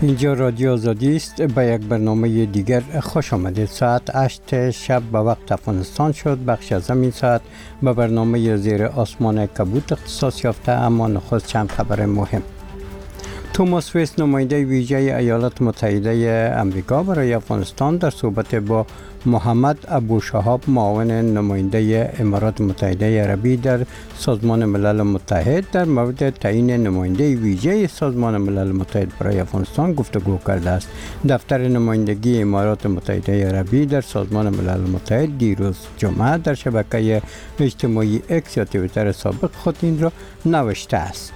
اینجا رادیو آزادی است. به یک برنامه دیگر خوش آمدید. ساعت 8 شب به وقت افغانستان شد. بخش از همین ساعت به برنامه زیر آسمان کبوت اختصاص یافته، اما نخست چند خبر مهم. توماس ویس، نماینده ویژه ایالات متحده امریکا برای افغانستان، در صحبت با محمد ابو شهاب، معاون نماینده امارات متحده عربی در سازمان ملل متحد، در مورد تعیین نماینده ویژه سازمان ملل متحد برای افغانستان گفتگو کرده است. دفتر نمایندگی امارات متحده عربی در سازمان ملل متحد دیروز جمعه در شبکه اجتماعی اکس یا توییتر سابق خود این را نوشته است.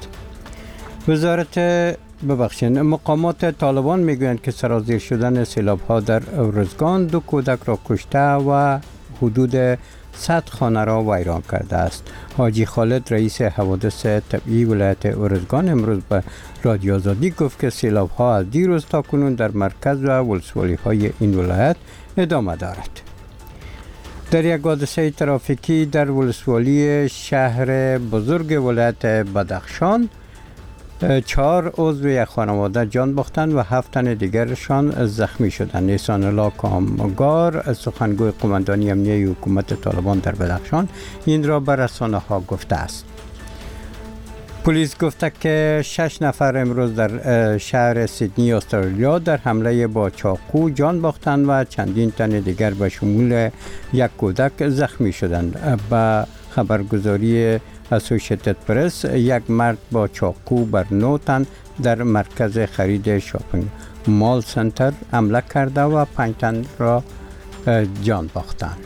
مقامات طالبان میگویند که سرازیر شدن سیلاب‌ها در ارزگان 2 کودک را کشته و حدود 100 خانه را ویران کرده است. حاجی خالد، رئیس حوادث طبیعی ولایت ارزگان، امروز به رادیو آزادی گفت که سیلاب‌ها از دیروز تا کنون در مرکز و ولسوالی‌های این ولایت ادامه دارد. در یک حادثه ترافیکی در ولسوالی شهر بزرگ ولایت بدخشان 4 عضو یک خانواده جان باختند و 7 تن دیگرشان زخمی شدند. احسان الله کامگار، سخنگوی قماندانی امنیه حکومت طالبان در بدخشان، این را به رسانه‌ها گفته است. پلیس گفته که 6 نفر امروز در شهر سیدنی استرالیا در حمله با چاقو جان باختند و چندین تن دیگر به شمول یک کودک زخمی شدند. به خبرگزاری اسوسییتد پرس، یک مرد با چاقو بر 9 تن در مرکز خرید شاپینگ مال سنتر حمله کرده و 5 تن را جان باختند.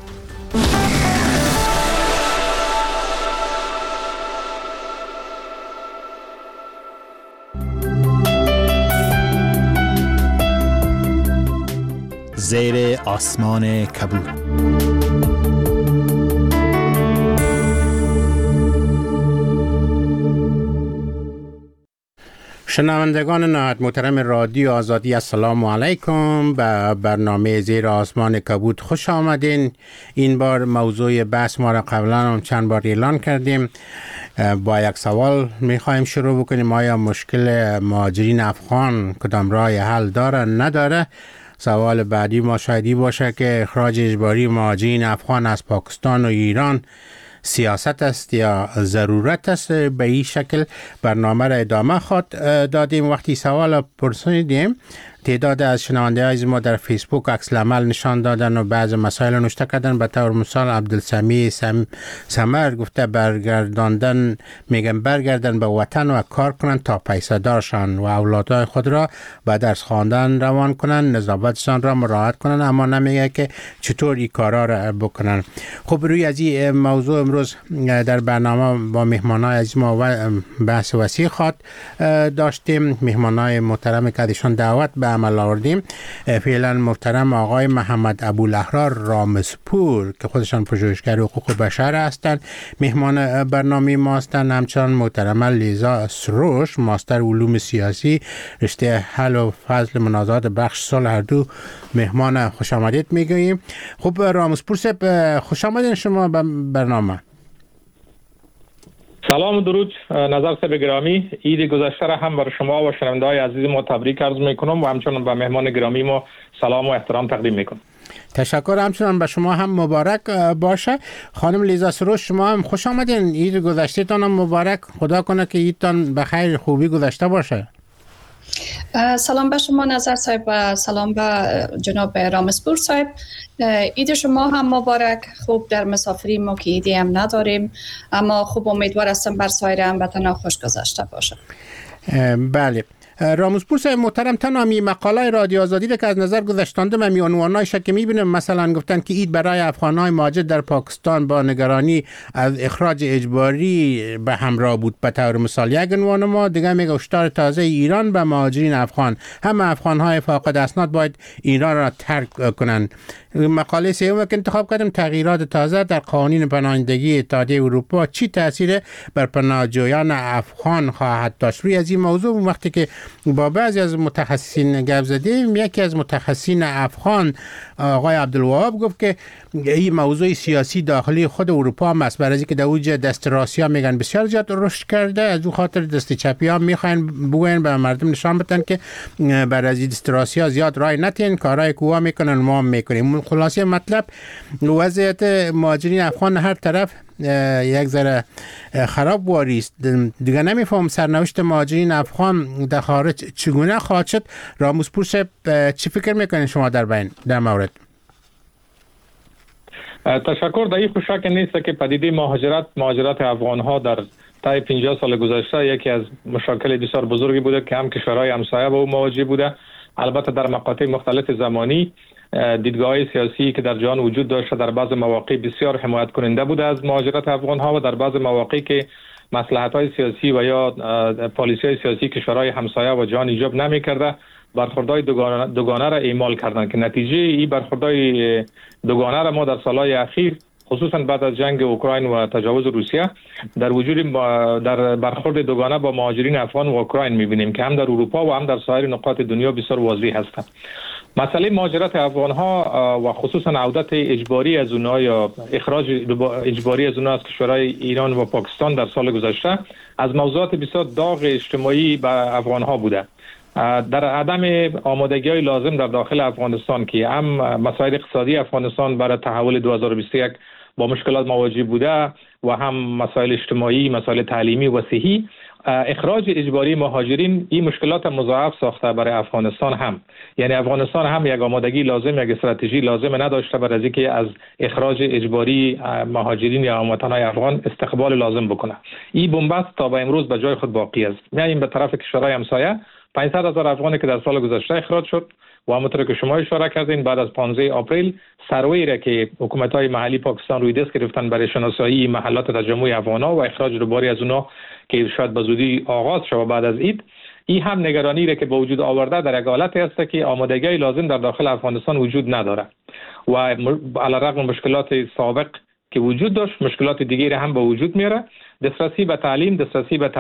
زیر آسمان کبوت. شنوندگان نهایت محترم رادیو آزادی، السلام علیکم. به برنامه زیر آسمان کبوت خوش آمدین. این بار موضوع بحث ما را قبلا هم چند بار اعلان کردیم. با یک سوال میخوایم شروع بکنیم: آیا مشکل مهاجرین افغان کدام راه حل داره نداره؟ سوال بعدی ما شایدی باشه که اخراج اجباری مهاجرین افغان از پاکستان و ایران سیاست است یا ضرورت است. به این شکل برنامه را ادامه خواهد دادیم. وقتی سوال پرسیدیم، تعداد از شنونده های ما در فیسبوک عکس العمل نشان دادن و بعض مسائل نوشته کردن. به طور مثال عبدالسمیع سمر گفته برگردن به وطن و کار کنن تا پیسه دارشان و اولادهای خود را به درس خواندن روان کنن، نظافتشان را مراعات کنن، اما نمیگه که چطور این کارا را بکنن. خب روی از این موضوع امروز در برنامه با مهمانای عزیز ما بحث وسیع خواهد داشتیم. مهمانای محترم که ازشان دعوت به عمل آوردیم. فعلا محترم آقای محمد ابوالاحرار رامزپور که خودشان پژوهشگر حقوق بشر هستند، مهمان برنامه ما هستند. همچنان محترم لیزا سروش، ماستر علوم سیاسی، رشته حل و فصل منازعات بخش صلح، هر دو مهمان خوش آمدید میگوییم. خب رامزپور صاحب، خوش آمدین شما به برنامه. سلام و درود نظر صاحب گرامی. عید گذشته را هم برای شما و شنونده‌های عزیز ما تبریک عرض میکنم و همچنان به مهمان گرامی ما سلام و احترام تقدیم میکنم. تشکر. همچنان به شما هم مبارک باشه. خانم لیزا سروش، شما هم خوش آمدین. عید گذشته تان هم مبارک. خدا کنه که عیدتان به خیر خوبی گذشته باشه. سلام به شما نظر صاحب و سلام به جناب رامزپور صاحب. عید شما هم مبارک. خوب در مسافری ما که عیدی هم نداریم، اما خوب امیدوار هستم بر سایر هموطنان خوش گذشته باشه. بله. رامزپور صاحب محترم، تنها می مقاله رادیو آزادی که از نظر گذاشتانده و می عنوانایش که می بینم، مثلا گفتن که عید برای افغانهای مهاجر در پاکستان با نگرانی از اخراج اجباری به همراه بود. به طور مثال یک عنوان ما دیگه میگه هشدار تازه ایران به مهاجرین افغان، همه افغانهای فاقد اسناد باید ایران را ترک کنند. مقاله سوم که انتخاب کردم: تغییرات تازه در قوانین پناهندگی اتحادیه اروپا چی تاثیر بر پناهجویان افغان خواهد داشت. روی از این موضوع وقتی که با بعضی از متخصصین گپ زدیم، یکی از متخصصین افغان آقای عبدالوهاب گفت که این موضوع سیاسی داخلی خود اروپا هم است، برای اینکه در اوج دست راستی ها میگن بسیار زیاد رشد کرده، از اون خاطر دست چپی ها میخواین بگوین به مردم نشان بدن که برای از دست راستی ها زیاد رای نتین، کارهای کوها میکنن ما هم میکنیم. خلاصه مطلب وضعیت مهاجرین افغان هر طرف یک ذره خراب واریست. دیگه نمیفهم سرنوشت مهاجرین افغان در خارج چگونه خواهد شد. راموزپور صاحب چی فکر میکنین شما در مورد؟ تشکر. در این شک نیست که پدیده مهاجرت افغان ها در طی 50 سال گذشته یکی از مشاکل بسیار بزرگی بوده که هم کشورهای همسایه با او مواجه بوده. البته در مقاطع مختلف زمانی دیدگاه‌های سیاسی که در جهان وجود داشته در بعض مواقع بسیار حمایت کننده بوده از مهاجرت افغان ها و در بعض مواقع که مصلحت‌های سیاسی و یا پالیسی‌های سیاسی کشورهای همسایه و جهان ایجاب نمی‌کرده برخوردهای دوگانه را اعمال کردند که نتیجه این برخوردهای دوگانه را ما در سالهای اخیر خصوصا بعد از جنگ اوکراین و تجاوز روسیه در برخورد دوگانه با مهاجرین افغان و اوکراین می‌بینیم که هم در اروپا و هم در سایر نقاط دنیا بسیار واضح هستند. مسئله مهاجرت افغان ها و خصوصا عودت اجباری از اونها یا اخراج اجباری از اونها از کشورهای ایران و پاکستان در سال گذشته از موضوعات بسیار داغ اجتماعی به افغان ها بوده. در عدم آمادگی‌های لازم در داخل افغانستان که هم مسائل اقتصادی افغانستان برای تحول 2021 با مشکلات مواجه بوده و هم مسائل اجتماعی، مسائل تعلیمی و صحی، اخراج اجباری مهاجرین این مشکلات مضاعف ساخته برای افغانستان هم. یعنی افغانستان هم یک آمادگی لازم، یک استراتژی لازم نداشته برای اینکه از اخراج اجباری مهاجرین یا هموطنان افغان استقبال لازم بکنه. این بنبست تا به امروز به جای خود باقی است. میایم به طرف کشورهای همسایه 500,000 افغانی که در سال گذشته اخراج شد و همونطور که شما اشاره کردین بعد از 15 آپریل سروی را که حکومت‌های محلی پاکستان روی دست گرفتن برای شناسایی محلات تجمع افغان‌ها و اخراج دوباره از اونها که شاید به زودی آغاز شود بعد از عید، این هم نگرانی را که به وجود آورده در یک حالتی است که آمادگی لازم در داخل افغانستان وجود نداره و علیرغم مشکلات سابق که وجود داشت مشکلات دیگری هم به وجود میاره. دسترسی به تعلیم، دسترسی به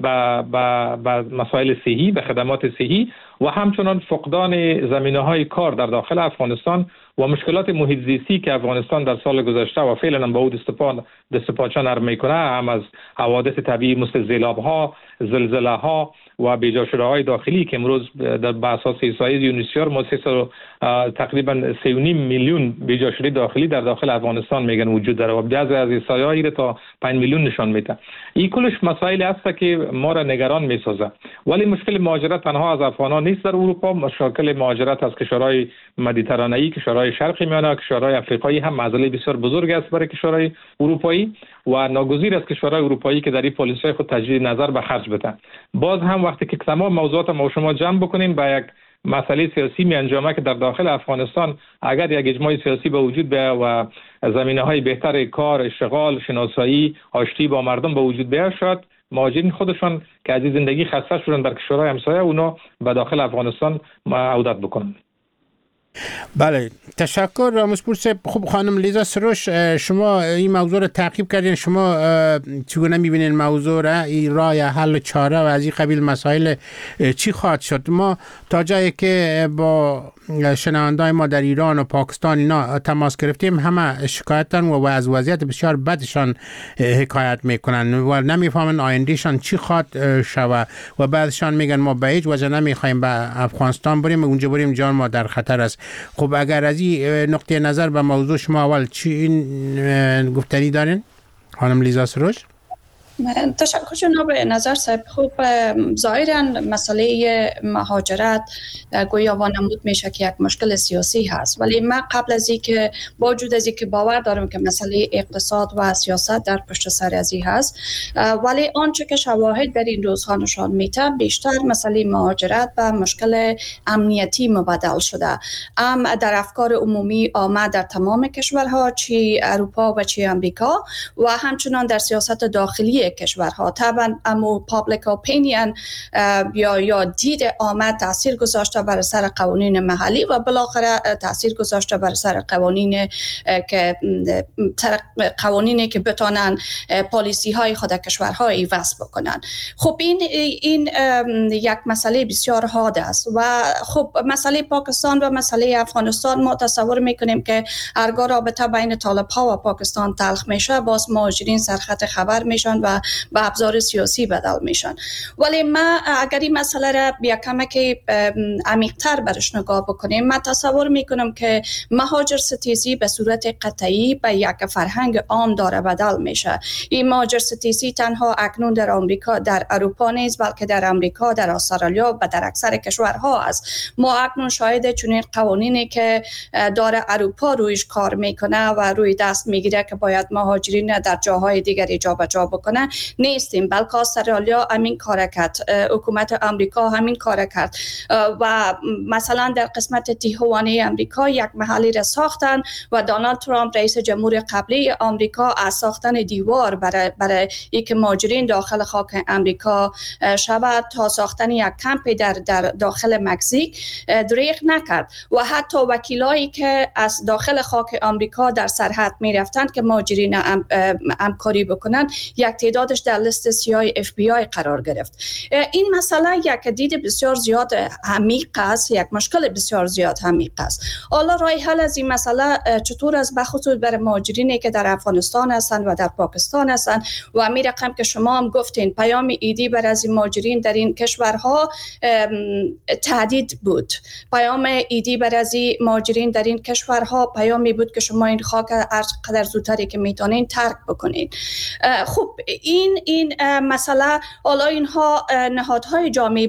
مسائل صحی، به خدمات صحی و همچنان فقدان زمینه‌های کار در داخل افغانستان و مشکلات محیط زیستی که افغانستان در سال گذشته و فعلا به او دست پاچه نرم میکنه، هم از حوادث طبیعی مثل سیلاب‌ها، زلزله‌ها و بیجا شده‌های داخلی که امروز در اساس احصایه‌های یونیسیار ما تقریبا 3.5 میلیون بیجا شده داخلی در داخل افغانستان میگن وجود داره و بعضی از احصایه‌هایی را تا 5 میلیون نشان میده. این کلش مسائل است که ما را نگران میسازه. ولی مشکل مهاجرت تنها از افغانان نیست در اروپا، مشکل مهاجرت از کشورهای مدیترانه‌ای، کشورهای شرق میانه، کشورهای افریقایی هم مسئله بسیار بزرگ است برای کشورهای اروپایی و ناگزیر است کشورهای اروپایی که در این پالیسی خود تجدید نظر به خرج بدن. باز هم وقتی که تمام موضوعات ما شما جمع بکنیم با یک مسئله سیاسی می انجامه که در داخل افغانستان اگر یک اجماع سیاسی به وجود بیاید و زمینه‌های بهتر کار، اشتغال، شناسایی، آشتی با مردم به وجود بیاید، شاید مهاجرین خودشان که از زندگی خسته شدن در کشورهای همسایه اونا به داخل افغانستان عودت بکنن. بله، تشکر راموزپور صاحب. خب خانم لیزا سروش، شما این موضوع رو تعقیب کردین، شما چگونه میبینین موضوع را، این راه حل چاره و از این قبیل مسائل چی خواهد شد؟ ما تا جایی که با شنوندای ما در ایران و پاکستان اینا تماس گرفتیم همه شکایتن و از وضعیت بسیار بدشان حکایت میکنن و نمیفهمن آیندهشان چی خواهد شود و بعدشان میگن ما به هیچ وجه نمیخوایم به افغانستان بریم، اونجا بریم جان ما در خطر است. خب اگر از این نقطه نظر به موضوع شما اول چی این گفتنی دارین خانم لیزا سروش؟ تشکر جناب نظر صاحب. خوب ظاهراً مسئله مهاجرت گویا وانمود میشه که یک مشکل سیاسی هست، ولی من قبل از اینکه با وجود از اینکه باور دارم که مسئله اقتصاد و سیاست در پشت سر از این هست، ولی آنچه که شواهد در این روزها نشان میده بیشتر مسئله مهاجرت و مشکل امنیتی مبدل شده. در افکار عمومی آمد در تمام کشورها، چی اروپا و چی امریکا، و همچنان در سیاست داخلی همه کشورها. طبعا امو پابلیک اپینین یا دید عامه تاثیر گذاشته بر سر قوانین محلی و بالاخره تاثیر گذاشته بر سر قوانینی که بتونن پالیسی های خود کشورها ایواز بکنن. خب این یک مسئله بسیار حاد است و خب مسئله پاکستان و مسئله افغانستان ما تصور میکنیم که هرگاه رابطه بین طالب ها و پاکستان تلخ میشه باز مهاجرین سرخط خبر میشن و به ابزار سیاسی بدل میشن. ولی ما اگر این مسئله را یک کمک عمیق‌تر برش نگاه بکنیم، من تصور میکنم که مهاجر ستیزی به صورت قطعی به یک فرهنگ عام داره بدل میشه. این مهاجر ستیزی تنها اکنون در آمریکا، در اروپا نیست، بلکه در آمریکا، در استرالیا و در اکثر کشورها است. ما اکنون شاهد چنین قوانینی که داره اروپا رویش کار میکنه و روی دست میگیره که باید مهاجرین در جاهای دیگری جابجا بکنه نیستیم، بلکه استرالیا همین کار کرد، حکومت آمریکا همین کار کرد و مثلا در قسمت تیهوانی آمریکا یک محلی را ساختن و دونالد ترامپ رئیس جمهور قبلی آمریکا از ساختن دیوار برای اینکه مهاجرین داخل خاک آمریکا شود تا ساختن یک کمپی در داخل مکزیک دریغ نکرد و حتی وکیلایی که از داخل خاک آمریکا در سرحد می رفتند که مهاجرین همکاری بکنن یک تعدادش در لیست سیاه FBI قرار گرفت. این مسئله یک دید بسیار زیاد عمیق است، یک مشکل بسیار زیاد عمیق است. حالا راه حل از این مسئله چطور است؟ بخصوص برای مهاجرینی که در افغانستان هستند و در پاکستان هستند و می رقم که شما هم گفتین پیام ایدی بر از این مهاجرین در این کشورها تهدید بود. پیام ایدی بر از این مهاجرین در این کشورها پیامی بود که شما این خاک هر قدر زودتری که میتونین ترک بکنین. خب این مسئله حالا اینها نهادهای جامعه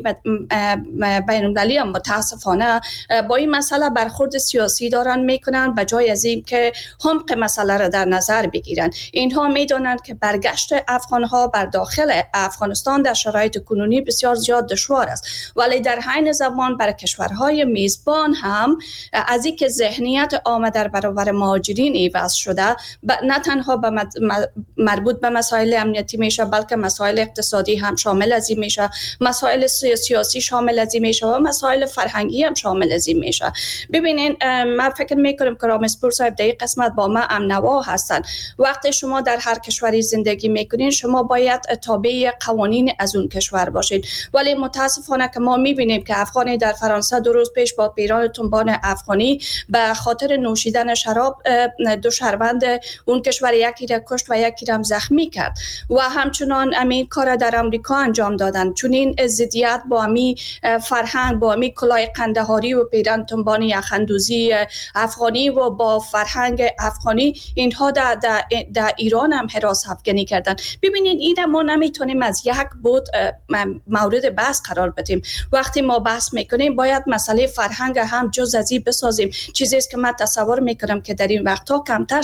بین‌المللی هم متاسفانه با این مسئله برخورد سیاسی دارن میکنن به جای از این که عمق مسئله را در نظر بگیرن. اینها میدونن که برگشت افغانها بر داخل افغانستان در شرایط کنونی بسیار زیاد دشوار است، ولی در حین زمان برای کشورهای میزبان هم از اینکه ذهنیت عامه در برابر مهاجرین ایواز شده نه تنها مربوط به مسائل امنیتی میشه بلکه مسائل اقتصادی هم شامل از این میشه، مسائل سیاسی شامل از این میشه و مسائل فرهنگی هم شامل از این میشه. ببینین من فکر میکنم که رامسپور صاحب در این قسمت با ما هم نوا هستن. وقتی شما در هر کشوری زندگی میکنین شما باید تابع قوانین از اون کشور باشید، ولی متاسفانه که ما میبینیم که افغانی در فرانسه 2 روز پیش با پیران تنبان افغانی به خاطر نوشیدن شراب 2 شهروند اون کشور یکی را کشت و یکی را زخمی کرد و همچنان همین کار در آمریکا انجام دادن. چون این ضدیت با همین فرهنگ، با همین کلاه قندهاری و پیران تنبان یخندوزی افغانی و با فرهنگ افغانی اینها در ایران هم حراس افغانی کردن. ببینید این ما نمیتونیم از یک بود مورد بحث قرار بدیم. وقتی ما بحث میکنیم باید مسئله فرهنگ هم جز از این بسازیم. چیزی است که من تصور میکنم که در این وقتها کمتر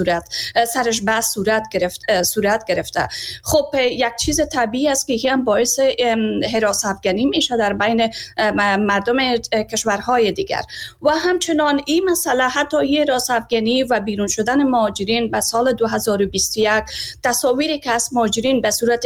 سرش بحث صورت گرفته. خب یک چیز طبیعی است که هم باعث حراس افغانی میشه در بین مردم کشورهای دیگر و همچنان این مسئله حتی یه حراس افغانی و بیرون شدن مهاجرین به سال 2021 تصاویری که از مهاجرین به صورت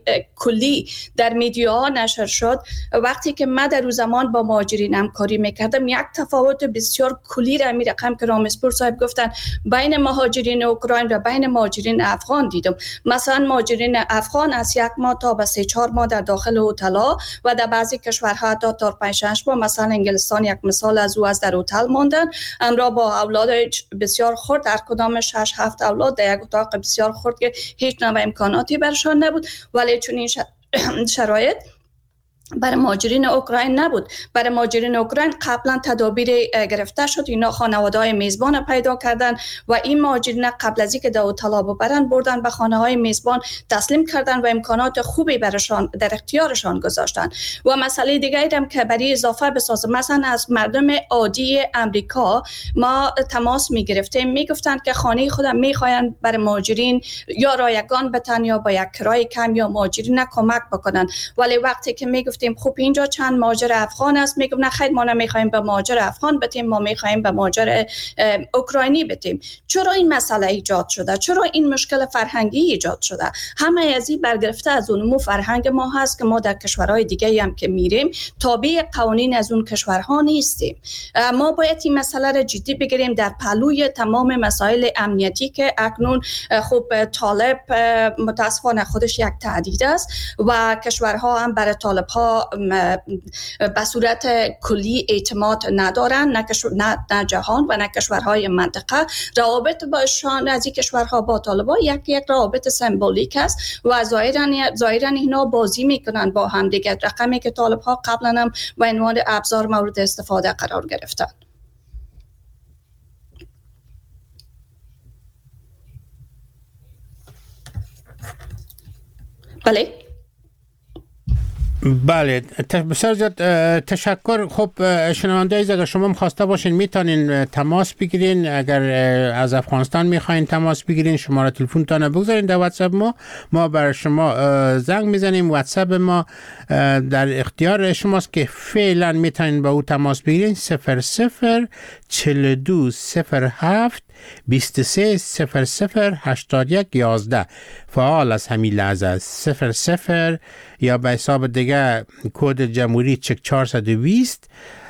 کلی در میدیاها نشر شد. وقتی که من در اون زمان با مهاجرین همکاری میکردم یک تفاوت بسیار کلی را می رقم که رامسپور صاحب گفتن بین مهاجرین اوکراین و بین مهاجرین افغان دیدم. مثلا مهاجرین افغان از 1 ماه تا به 3-4 ماه در داخل هتل‌ها و در بعضی کشورها تا 5-6 ماه، مثلا انگلستان یک مثال از او در هتل ماندن همراه با اولاد بسیار خرد، در کدام 6-7 اولاد در یک اتاق بسیار خرد که هیچ نوع امکاناتی برشان نبود. ولی چون این شرایط برای مهاجرین اوکراین نبود. برای مهاجرین اوکراین قبلا تدابیر گرفته شد، اینا خانواده‌های میزبان پیدا کردن و این مهاجرین قبل از اینکه در هتل بردن به خانه‌های میزبان تسلیم کردن و امکانات خوبی براشان در اختیارشان گذاشتن. و مسئله دیگری هم که برای اضافه بسازم، مثلا از مردم عادی امریکا ما تماس می‌گرفتیم، میگفتن که خانه خودم می‌خواین برای مهاجرین یا رایگان بتن یا با یک کرایه کم یا مهاجرین کمک بکنن، ولی وقتی که گفتیم خب اینجا چند مهاجر افغان است، میگم نه خیر ما نمیخوایم به مهاجر افغان بدیم، ما میخوایم به مهاجر اوکراینی بدیم. چرا این مسئله ایجاد شده؟ چرا این مشکل فرهنگی ایجاد شده؟ همه از این برگرفته از اون فرهنگ ما هست که ما در کشورهای دیگه هم که میریم تابع قوانین از اون کشورها نیستیم. ما باید این مسئله را جدی بگیریم در پهلوی تمام مسائل امنیتی که اکنون خب طالب متاسفانه خودش یک تهدید است و کشورها هم برای طالب ها به صورت کلی اعتماد ندارن، نه جهان و نه کشورهای منطقه. روابط باشان از این کشورها با طالب ها یک روابط سمبولیک است و ظاهرا اینا بازی میکنن با هم دیگه، رقمی که طالب ها قبلا هم به عنوان ابزار مورد استفاده قرار گرفتن. بله بسیار زیاد تشکر. خب شنونده عزیز اگر شما خواسته باشین میتونین تماس بگیرین، اگر از افغانستان میخواین تماس بگیرین شماره تلفن تان بگذارین در واتساپ ما بر شما زنگ میزنیم. واتساپ ما در اختیار شماست که فعلا میتونین با او تماس بگیرین 00 42 07 23 00 81 11 فعال از همین لحظه است. 00 یا به حساب دیگه کد جمهوری چک 420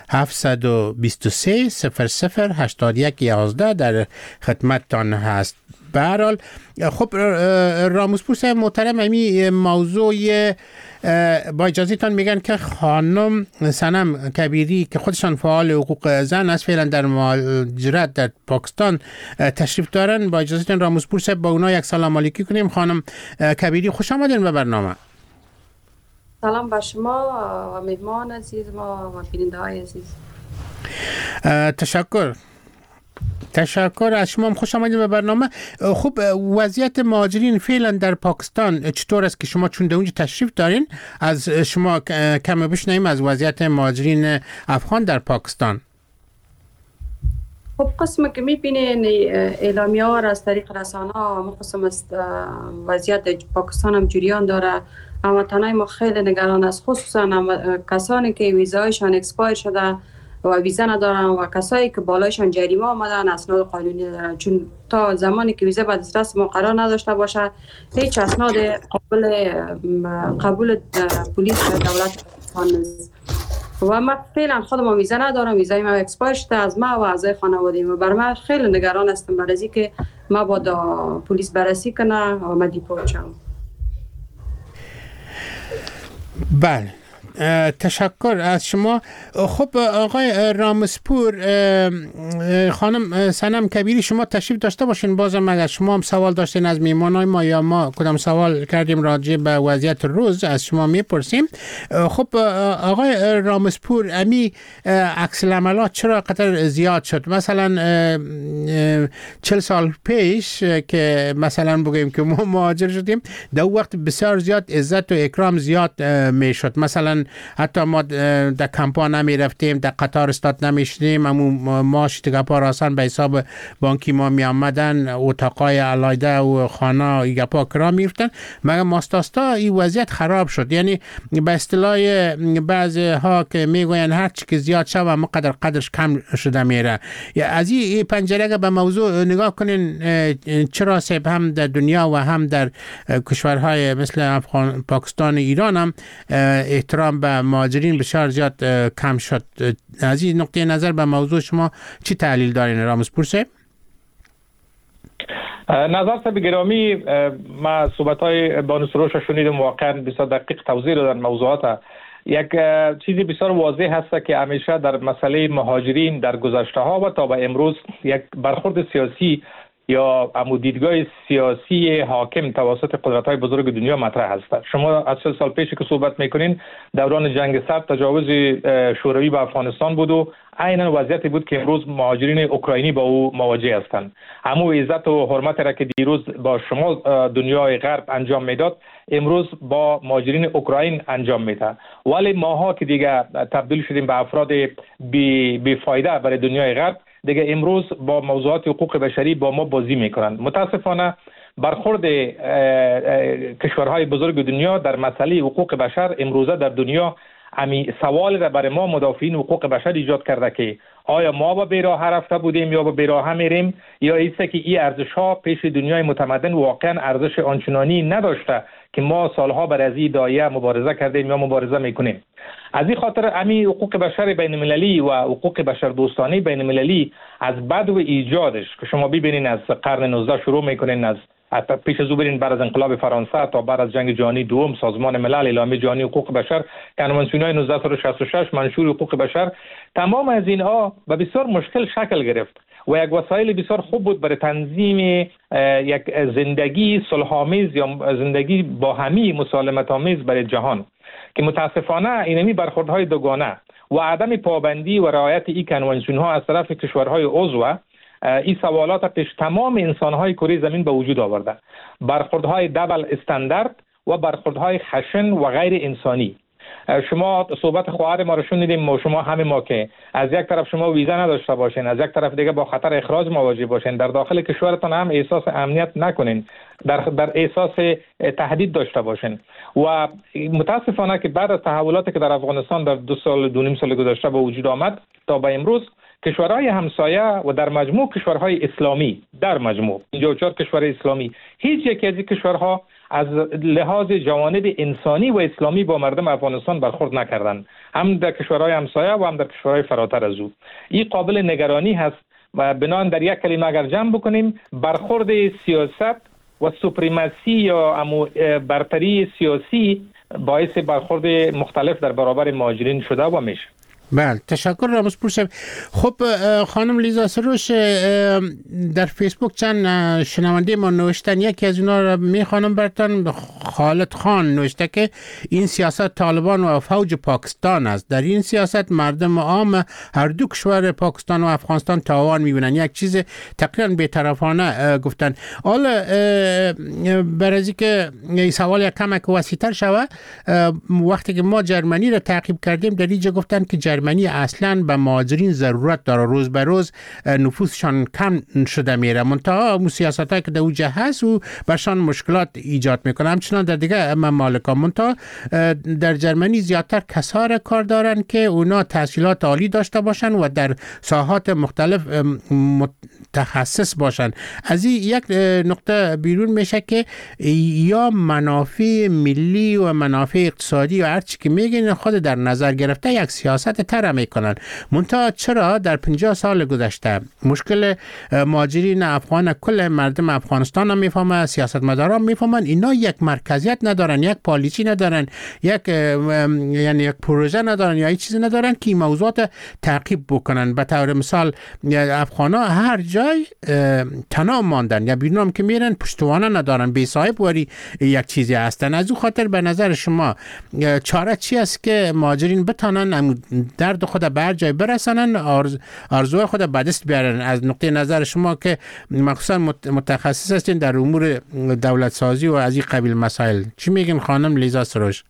723 00 81 11 در خدمتتان هست. به هر حال خب راموسپور صاحب محترم، امی موضوع با اجازهتان میگن که خانم صنم کبیری که خودشان فعال حقوق زن است فعلا در مهاجرت در پاکستان تشریف دارن. با اجازهتان راموسپور صاحب با اونا یک سلام علیکی کنیم. خانم کبیری خوش آمدین به برنامه. سلام به شما و مهمان عزیز ما و بیننده های عزیز. تشکر از شما هم خوش آمدید به برنامه. خب وضعیت مهاجرین فعلا در پاکستان چطور است که شما چون در اونجا تشریف دارین؟ از شما کم بشنویم از وضعیت مهاجرین افغان در پاکستان. خب قسم که میبینین اعلامیه ها از طریق رسانه ها مخصوصا وضعیت پاکستان هم جریان داره. هموطنای ما خیلی نگران است، خصوصا کسانی که ویزایشان اکسپایر شده و ویزا ندارن و کسایی که بالایشان جریمه آمدن اسناد قانونی ندارن، چون تا زمانی که ویزا به دسترس ما قرار نداشته باشه هیچ اسناد قبول پلیس دولت نیست. و من فعلا خودم ویزا ندارم، ویزای ما اکسپایر شده از ما و اعضای خانواده ما. بر من خیلی نگران هستم برای اینکه ما با پلیس بررسی کنه و من دیپورت شم. بله تشکر از شما. خب آقای راموسپور، خانم صنم کبیری شما تشریف داشته باشین. بازم اگر شما هم سوال داشتین از میهمانای ما یا ما کدام سوال کردیم راجع به وضعیت روز از شما میپرسیم. خب آقای راموسپور، امی عکس العملات چرا قدر زیاد شد؟ مثلا 40 سال پیش که مثلا بگیم که ما مهاجر شدیم در وقت بسیار زیاد عزت و اکرام زیاد میشد. مثلا حتی ما در کمپا نمی رفتیم، در قطار استاد نمی شدیم، اما ماش تگپا راسن به حساب بانکی ما می آمدن، اتاقای علایده و خانه گپا کرا می رفتن. مگر ماستاستا این وضعیت خراب شد. یعنی به اصطلاح بعضی ها که می گوین هر چی که زیاد شد اما قدرش کم شده میره. از این پنجره که به موضوع نگاه کنین، چرا سب هم در دنیا و هم در کشورهای مثل افغان، پاکستان، ایران هم احترام به مهاجرین بسیار زیاد کم شد؟ از این نقطه نظر به موضوع شما چی تحلیل دارین راموسپور صاحب؟ نظر صاحب گرامی، ما صحبت‌های بانو سروش شنیدم، واقعا بسیار دقیق توضیح دادن موضوعات. یک چیزی بسیار واضح هست که همیشه در مسئله مهاجرین در گذشته ها و تا به امروز یک برخورد سیاسی یا دیدگاه سیاسی حاکم توسط قدرت‌های بزرگ دنیا مطرح هست. شما از 40 سال پیش که صحبت میکنین دوران جنگ سرد تجاوز شوروی به افغانستان بود و عیناً وضعیتی بود که امروز مهاجرین اوکراینی با او مواجه هستند. همون عزت و حرمت را که دیروز با شما دنیای غرب انجام میداد امروز با مهاجرین اوکراین انجام میده. ولی ماها که دیگه تبدیل شدیم به افراد بی فایده برای دنیای غرب، دیگه امروز با موضوعات حقوق بشری با ما بازی میکنند. متاسفانه برخورد کشورهای بزرگ دنیا در مسئله حقوق بشر امروزه در دنیا سوال را برای ما مدافعین حقوق بشر ایجاد کرده که آیا ما با بیراه رفته بودیم یا با بیراه میریم، یا ایست که این ارزش ها پیش دنیای متمدن واقعا ارزش آنچنانی نداشته که ما سالها بر از این دایره مبارزه کردیم یا مبارزه میکنیم. از این خاطر امی حقوق بشر بین المللی و حقوق بشر دوستانه بین المللی از بدو ایجادش که شما ببینین از قرن 19 شروع میکنین، از پیش از او برین بعد از انقلاب فرانسه تا بعد از جنگ جهانی دوم، سازمان ملل، اعلامیه جهانی حقوق بشر، کنوانسیون‌های 1966 منشور حقوق بشر، تمام از اینها به بسیار مشکل شکل گرفت و یک وسایل بسیار خوب بود برای تنظیم یک زندگی صلح‌آمیز یا زندگی با همی مسالمت آمیز برای جهان، که متاسفانه اینمی برخوردهای دوگانه و عدم پابندی و رعایت این کنوانسیون‌ها از طرف کشورهای عضو این سوالات پیش تمام انسان‌های کره زمین به وجود آورده. برخوردهای دبل استاندارد و برخوردهای خشن و غیر انسانی. شما صحبت خواهر ما رو شنیدیم و شما همه ما که از یک طرف شما ویزا نداشته باشین، از یک طرف دیگه با خطر اخراج مواجه باشین، در داخل کشورتان هم احساس امنیت نکنین، در احساس تهدید داشته باشین. و متاسفانه که بعد از تحولاتی که در افغانستان در 2 سال 2.5 سال گذشته به وجود آمد تا به امروز، کشورهای همسایه و در مجموع کشورهای اسلامی، در مجموع 54 کشور اسلامی، هیچ یک از این کشورها از لحاظ جوانب انسانی و اسلامی با مردم افغانستان برخورد نکردند، هم در کشورهای همسایه و هم در کشورهای فراتر از او. این قابل نگرانی هست و بنابراین در یک کلمه اگر جمع بکنیم، برخورد سیاست و سوپریماسی یا برتری سیاسی باعث برخورد مختلف در برابر مهاجرین شده و میشه. بله، تشکر رامسپور صاحب. خب خانم لیزا سروش، در فیسبوک چند شنونده ما نوشتن، یکی از اونا را میخوانم براتون. خالد خان نوشته که این سیاست طالبان و فوج پاکستان است. در این سیاست مردم عام هر دو کشور پاکستان و افغانستان تاوان میبینن. یک چیز تقریبا بی‌طرفانه گفتن. حالا برای اینکه این سوال یک کم وسیع‌تر شود، وقتی که ما جرمنی را تعقیب کردیم در اینجا گفتن که جرمنی اصلا به مهاجرین ضرورت داره، روز به روز نفوسشان کم شده میره، منتها سیاستایی که در اوجه هست و برشان مشکلات ایجاد میکنه. همچنان در دیگه ممالک ها، منتها در جرمنی زیادتر کسان کار دارن که اونا تحصیلات عالی داشته باشن و در ساحات مختلف متخصص باشن. از این یک نقطه بیرون میشه که یا منافع ملی و منافع اقتصادی و هر چی که میگن خود در نظر گرفته یک سیاست تر میکنن. منتها چرا در 50 سال گذشته مشکل مهاجرین افغان، کل مردم افغانستان هم میفهمه، سیاستمداران میفهمن، اینا یک مرکزیت ندارن، یک پالیسی ندارن، یعنی یک پروژه ندارن یا هیچ چیزی ندارن که این موضوعات تعقیب بکنن. به طور مثال افغانا هر جای تنها ماندن یا بیرون هم که میرن پشتوانه ندارن، بی صاحب واری یک چیزی هستن. از اون خاطر به نظر شما چاره چی است که مهاجرین بتانن درد خود به هر جای برسانن، آرزوی خود به دست بیارن؟ از نقطه نظر شما که مخصوصا متخصص هستین در امور دولت سازی و از این قبیل مسائل، چی میگین خانم لیزا سروش؟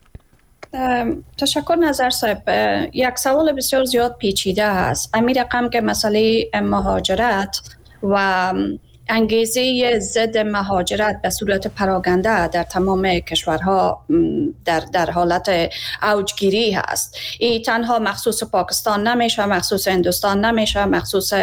تشکر نظر صاحب. یک سوال بسیار زیاد پیچیده هست. امی رقم که مسئله مهاجرت و انگیزه ضد مهاجرت به صورت پراگنده در تمام کشورها در حالت اوجگیری هست. این تنها مخصوص پاکستان نمیشه، مخصوص هندوستان نمیشه، مخصوص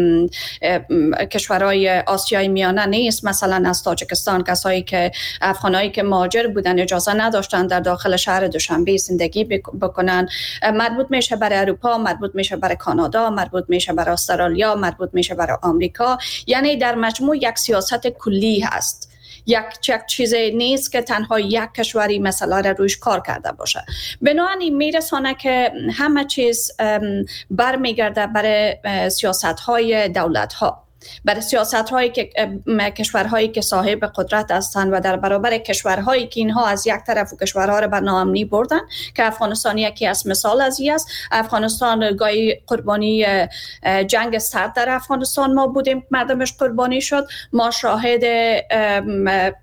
کشورهای آسیای میانه نیست. مثلا از تاجیکستان کسایی که افغانایی که مهاجر بودن اجازه نداشتن در داخل شهر دوشنبه زندگی بکنن. مربوط میشه برای اروپا، مربوط میشه برای کانادا، مربوط میشه برای استرالیا، مربوط میشه برای آمریکا. یعنی در مجموع یک سیاست کلی هست. یک چیز نیست که تنها یک کشوری مسئله را روش کار کرده باشه. بنابراین میرسانه که همه چیز برمیگرده برای سیاست‌های دولت‌ها، برای سیاست‌هایی که کشورهایی که صاحب قدرت هستند و در برابر کشورهایی که اینها از یک طرف و کشورها را به ناامنی بردن، که افغانستان یکی از مثال از این است. افغانستان گاهی قربانی جنگ سرد در افغانستان ما بودیم، مردمش قربانی شد. ما شاهد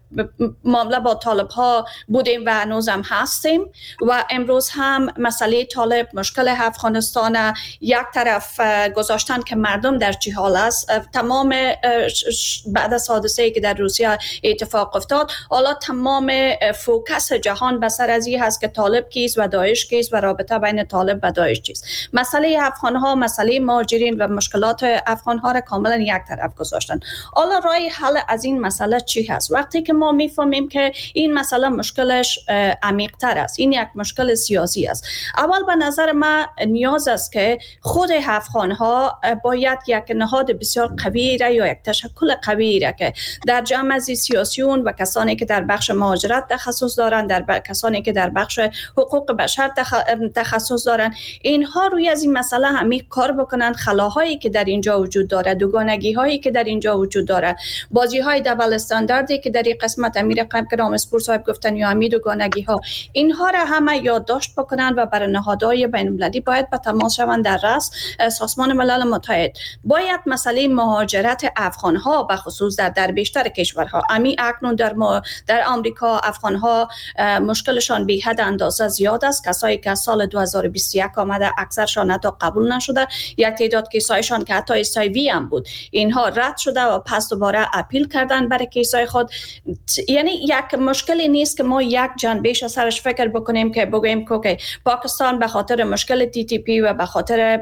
معامله با طالب ها بودیم و هنوزم هستیم و امروز هم مسئله طالب، مشکل افغانستان یک طرف گذاشتن که مردم در چه حال است. تمام بعد از حادثه‌ای که در روسیه اتفاق افتاد، حالا تمام فوکس جهان به سر از این هست که طالب کیست و داعش کیست و رابطه بین طالب و داعش چیست. مسئله افغان ها، مسئله مهاجرین و مشکلات افغان ها را کاملا یک طرف گذاشتن. حالا راه حل از این مسئله چی هست؟ وقتی که ما میفهمیم که این مسئله مشکلش عمیق تر است، این یک مشکل سیاسی است، اول به نظر من نیاز است که خود افغان ها باید یک نهاد بسیار قوی را یا یک تشکل قوی را که در جمع از سیاسیون و کسانی که در بخش مهاجرت تخصص دارند، کسانی که در بخش حقوق بشر تخصص دارند، اینها روی از این مسئله عمیق کار بکنند. خلاهایی که در اینجا وجود داره، دوگانگی هایی که در اینجا وجود داره، بازی های دبل استانداردی که در این قسمت امیر رامسپور صاحب گفتن یا امید دوگانگی ها، اینها را همه یادداشت بکنند و برای نهادهای بین المللی باید به تماس شوند. در رأس سازمان ملل متحد باید مسئله مهاجرت افغان ها به خصوص در بیشتر کشورها، اکنون در آمریکا افغان ها مشکلشان بی حد اندازه زیاد است. کسایی که سال 2021 آمده اکثرشان حتی قبول نشده، یک تعداد کیسایشان که حتی استایوی هم بود اینها رد شده و پس دوباره اپیل کردن برای کیسای خود. یعنی یک مشکلی نیست که ما یک جنبهش سرش فکر بکنیم که بگوییم که پاکستان به خاطر مشکل TTP و به خاطر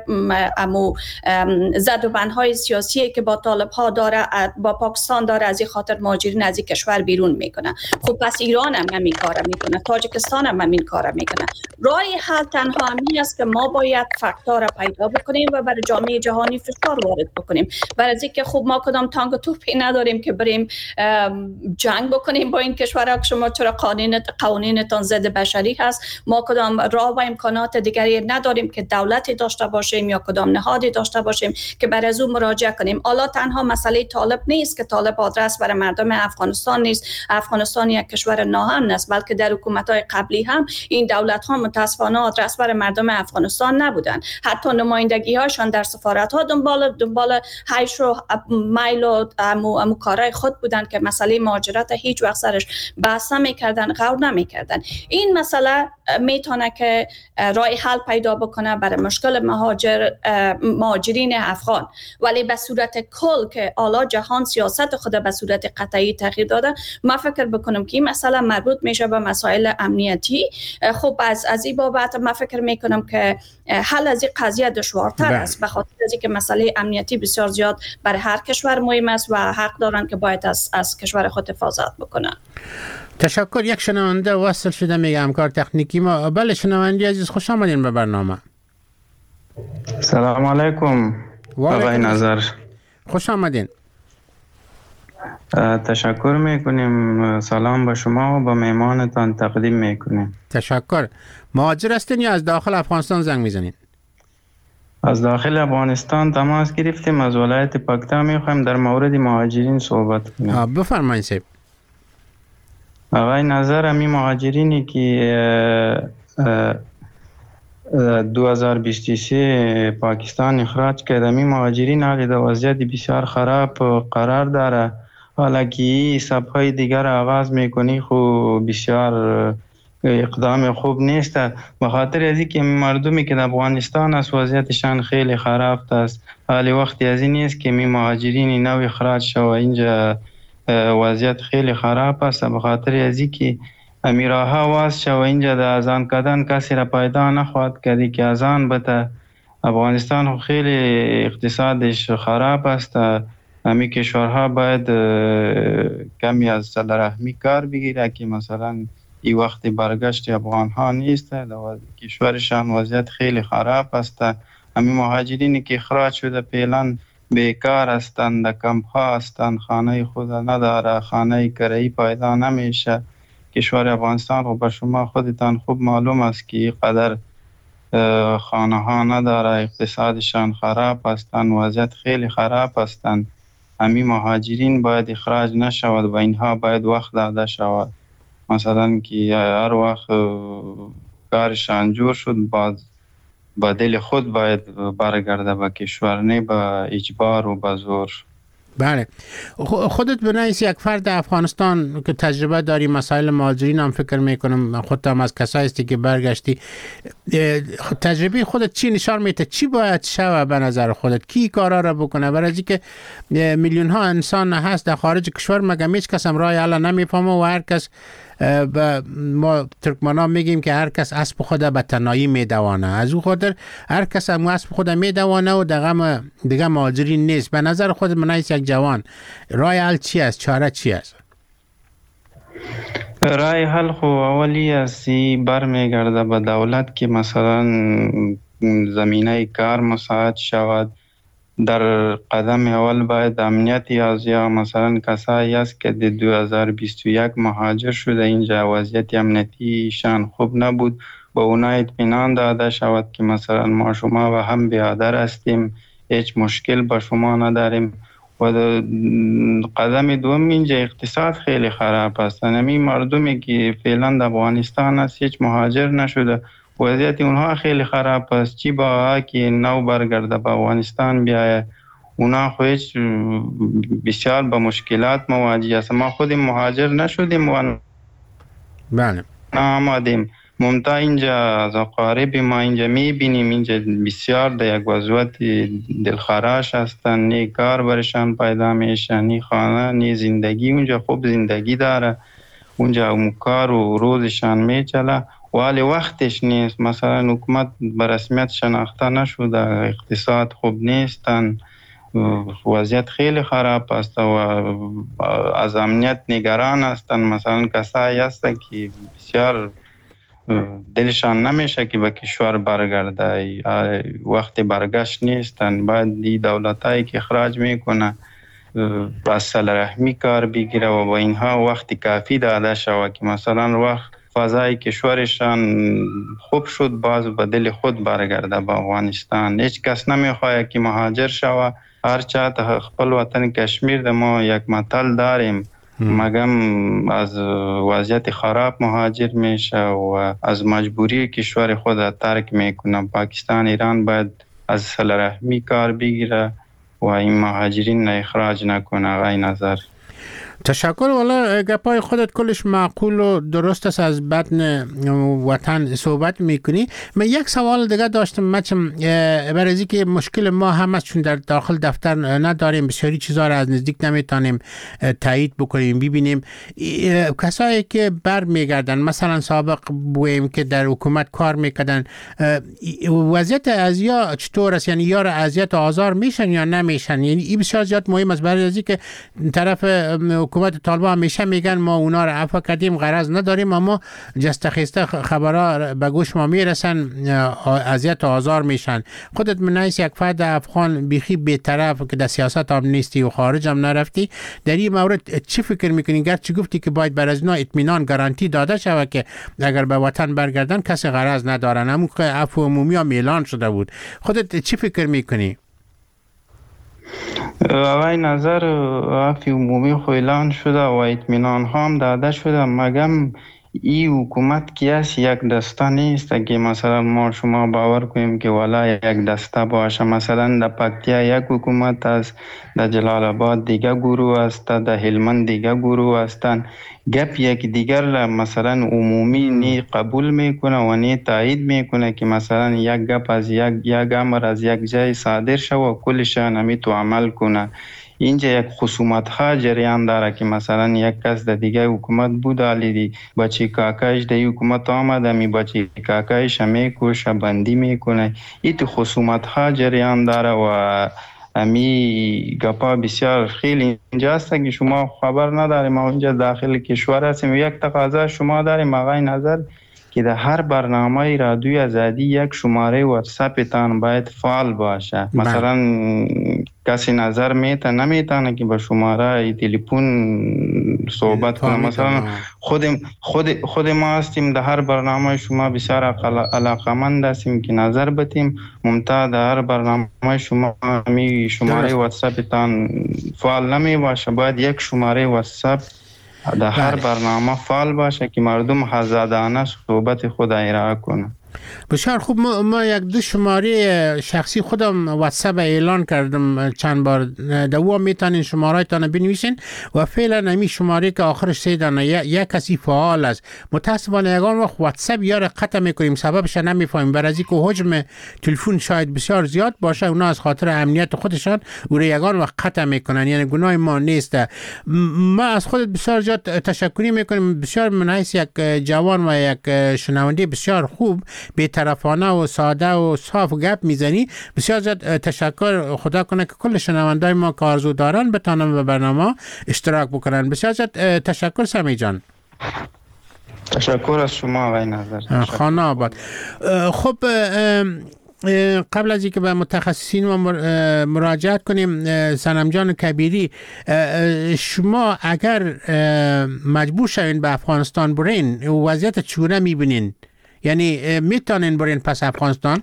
زد و بندهای سیاسی که با طالب ها داره، با پاکستان داره، از این خاطر مهاجرین از این کشور بیرون میکنه. خب پس ایران هم همین کارا میکنه، تاجیکستان هم همین کارا میکنه. راه حل تنها همین است که ما باید فاکتور را پیدا بکنیم و برای جامعه جهانی فشار وارد بکنیم. برای اینکه خب ما کدام تانک و توپی نداریم که بریم جنگ بکنیم با این کشورها که شما چرا قوانینتان ضد بشری هست. ما کدام راه و امکانات دیگری نداریم که دولتی داشته باشیم یا کدام نهادی داشته باشیم که برای از او مراجعه کنیم. حالا تنها مسئله طالب نیست که طالب آدرس برای مردم افغانستان نیست. افغانستان یک کشور ناامن است، بلکه در حکومت‌های قبلی هم این دولت‌ها متأسفانه آدرس برای مردم افغانستان نبودن. حتی نمایندگی‌هاشون در سفارت‌ها دنبال هیش و میل و کارهای خود بودن که مسئله مهاجرت هیچ وقت سرش بحث نمی‌کردن، غور نمی‌کردن. این مسئله میتونه که راه حل پیدا بکنه برای مشکل مهاجرین افغان، ولی به صورت کل که حالا جهان سیاست خود به صورت قطعی تغییر داده، ما فکر بکنم که این مسئله مربوط میشه به مسائل امنیتی. خب از این بابت ما فکر میکنم که حل از این قضیه دشوارتر است، به خاطر اینکه مسئله امنیتی بسیار زیاد برای هر کشور مهم است و حق دارن که باید از کشور خود حفاظت بکنن. تشکر. یک شنونده وصل شده، میگه همکار تکنیکی ما. بله شنونده عزیز، خوش آمدین به برنامه. سلام علیکم آقای نظر، خوش آمدین. تشکر میکنیم. سلام به شما و به مهمانتان تقدیم میکنیم. تشکر. مهاجر هستین یا از داخل افغانستان زنگ میزنین؟ از داخل افغانستان تماس گرفتیم، از ولایت پکتیا میخوایم در مورد مهاجرین صحبت کنیم. بفرمایید صاحب. آقای نظر، امی مهاجرینی که 2023 پاکستان اخراج کرد، امی مهاجرین حالی در وضعیت بسیار خراب قرار داره. حالا که سبهای دیگر آغاز میکنی خو بسیار اقدام خوب نیست، به خاطر از اینکه مردمی که در افغانستان است وضعیتشان خیلی خراب است. حالی وقتی از این نیست که می مهاجرین نو اخراج شو، اینجا وضعیت خیلی خراب است. به خاطر از اینکه امیرها واس شو اینجا در ازان کردن کسی را پیدا نخواهد کردی که ازان بته. افغانستان خیلی اقتصادش خراب است. امی کشورها باید کمی از صلح کار بگیره که مثلا این وقت برگشت افغان ها نیست، کشورشان وضعیت خیلی خراب است. امی مهاجرینی که اخراج شده فعلا بیکار هستند، کمپ ها هستند، خانه خود نداره، خانه کرایی پیدا نمیشه. کشور افغانستان رو به شما خودتان خوب معلوم است که قدر خانه ها نداره، اقتصادشان خراب هستند، وضعیت خیلی خراب هستند. امی مهاجرین باید اخراج نشود و اینها باید وقت داده شود. مثلا که هر وقت کارشان جور شد با دل خود باید برگرده به کشور، نه با اجبار و با زور. بله. خودت به نوعی یک فرد افغانستان که تجربه داری مسائل مهاجرین هم فکر میکنم، خودت هم از کسایی هستی که برگشتی، تجربه خودت چی نشان میده؟ چی باید شوه به نظر خودت؟ کی کارا را بکنه؟ برای اینکه میلیون ها انسان هست در خارج کشور، مگه هیچ کس هم راه حل نمیفهمه و هر کس ما ترکمنا میگیم که هر کس اسب خود به تنهایی میدوانه، از او خاطر هر کس هم اسب خود میدوانه و دیگه مهاجری نیست. به نظر خود من یک جوان راه حل چی است؟ چاره چی است؟ راه حل خو اولی اسی برمیگرده به دولت که مثلا زمینه کار مساعد شود. در قدم اول باید امنیتی از یا مثلا کسایی است که در 2021 مهاجر شده اینجا وضعیت امنیتیشان خوب نبود، با اونا اطمینان داده شود که مثلا ما شما و هم برادر هستیم، هیچ مشکل با شما نداریم. و قدم دوم اینجا اقتصاد خیلی خراب است. همین مردمی که فعلا در افغانستان است هیچ مهاجر نشده، وضعیت اونها خیلی خراب است. چی با که نو برگرده به افغانستان بیایه، اونا خودش بسیار با مشکلات مواجه است. ما خود مهاجر نشدیم و بله آمدیم ممتا اینجا از اقارب ما اینجا میبینیم اینجا بسیار در یک وضعیت دلخراش هستن، نی کار برشان پیدا میشه، نی خانه، نی زندگی. اونجا خوب زندگی داره، اونجا کار و روزشان میچله ولی وقتش نیست. مثلا حکومت به رسمیت شناخته نشده، اقتصاد خوب نیستن، وضعیت خیلی خراب است و از امنیت نگران هستن. مثلا کسایی هستن که بسیار دلشان نمیشه که به کشور برگرده، وقت برگشت نیستن. باید دی دولتایی که اخراج میکنه از صله رحمی کار بگیره و با اینها وقت کافی داده شود که مثلا وقت فضای کشورشان خوب شد باز به دل خود برگرده به افغانستان. هیچ کس نمیخواد که مهاجر شود. هر چاته خپل وطن کشمیر ده ما یک متل داریم، مگم از وضعیت خراب مهاجر میشه و از مجبوری کشور خود ترک میکنه. پاکستان ایران باید از صله رحمی کار بگیره و این مهاجرین اخراج نکنه. آقای نظر تشکر. والا گپای خودت کلش معقول و درست است، از بدن وطن صحبت میکنی. من یک سوال دیگه داشتم مچم، برای که مشکل ما هم است چون در داخل دفتر نداریم، بسیاری چیزا را از نزدیک نمیتونیم تایید بکنیم ببینیم. کسایی که بر میگردن مثلا سابق بویم که در حکومت کار میکردن، وضعیت ازیا چطور است؟ یعنی یا اذیت و آزار میشن یا نمیشن؟ یعنی این بسیار زیاد مهم است، برای که طرف حکومت طالبان همیشه میگن ما اونا رو عفو کردیم، غرض نداریم، اما جست خسته خبرها به گوش ما میرسن، اذیت و آزار میشن. خودت منایس یک فرد افغان بیخی بی‌طرف که در سیاست هم نیستی و خارج هم نرفتی، در این مورد چی فکر میکنی؟ گرچه گفتی که باید بر از اینا اطمینان گارانتی داده شود که اگر به وطن برگردن کسی غرض ندارن، همون که عفو عمومی هم اعلان شده بود. خودت چی فکر میکنی؟ آقای نظر عفو عمومی خو اعلان شده و اطمینان هم داده شده، مگم این حکومت که است یک دسته نیست که مثلا ما شما باور کنیم که والا یک دسته باشه. مثلا در پکتیا یک حکومت است، در جلال آباد دیگه گروه است، در هلمند دیگه گروه هستند. گپ یک دیگر مثلا عمومی نی قبول میکنه و نی تایید میکنه که مثلا یک گپ از یک امر از یک جای صادر شد و کلشان همی تو عمل کنه. اینجا یک خصومت ها جریان داره که مثلا یک کس در دیگه حکومت بود، علی بچه کاکایش در حکومت آمده، می بچه کاکایش همی کوشه بندی میکنه. این تو خصومت ها جریان داره و امی گپا بسیار خیلی اینجا هست که شما خبر نداریم. ما اینجا داخل کشور هستیم. یک تقاضا شما داریم آقای نظر که در هر برنامه رادیوی آزادی یک شماره واتساپ تان باید فعال باشه. مثلا کسی نظر نمیتونه که با شماره تلفن صحبت کنه. مثلا خود ما هستیم در هر برنامه شما بسیار علاقمند هستیم که نظر بدیم. ممتاز در هر برنامه شما می شماره واتساپ تان فعال نمی باشه. باید یک شماره واتساپ در هر برنامه فعال باشه که مردم آزادانه صحبت خود ارائه کنه. بسیار خوب. ما یک دو شماره شخصی خودم واتساپ اعلان کردم چند بار، دو میتونین شماره‌تان بنویسین و فعلا نمی شماره که آخرش 3 دانه یک کسی فعال است. متاسفانه یگان وقت واتساپ یار قطع میکنیم، سببش نمیفهمیم، برای اینکه حجم تلفن شاید بسیار زیاد باشه، اونا از خاطر امنیت خودشان او یگان وقت قطع میکنن، یعنی گناه ما نیست. ما از خودت بسیار زیاد تشکری میکنیم، بسیار من حیث یک جوان و یک شنونده بسیار خوب، بی‌طرفانه و ساده و صاف گپ میزنی. بسیار زیاد تشکر. خدا کنه که کل شنوندای ما که آرزو دارن بتونن به برنامه اشتراک بکنن. بسیار زیاد تشکر سمی جان. تشکر از شما آقای نظر. خانه آباد. خب قبل از اینکه به متخصصین ما مراجعت کنیم، صنم جان کبیری، شما اگر مجبور شوین به افغانستان برین وضعیت چگونه میبینین؟ یعنی میتونین برین پس افغانستان؟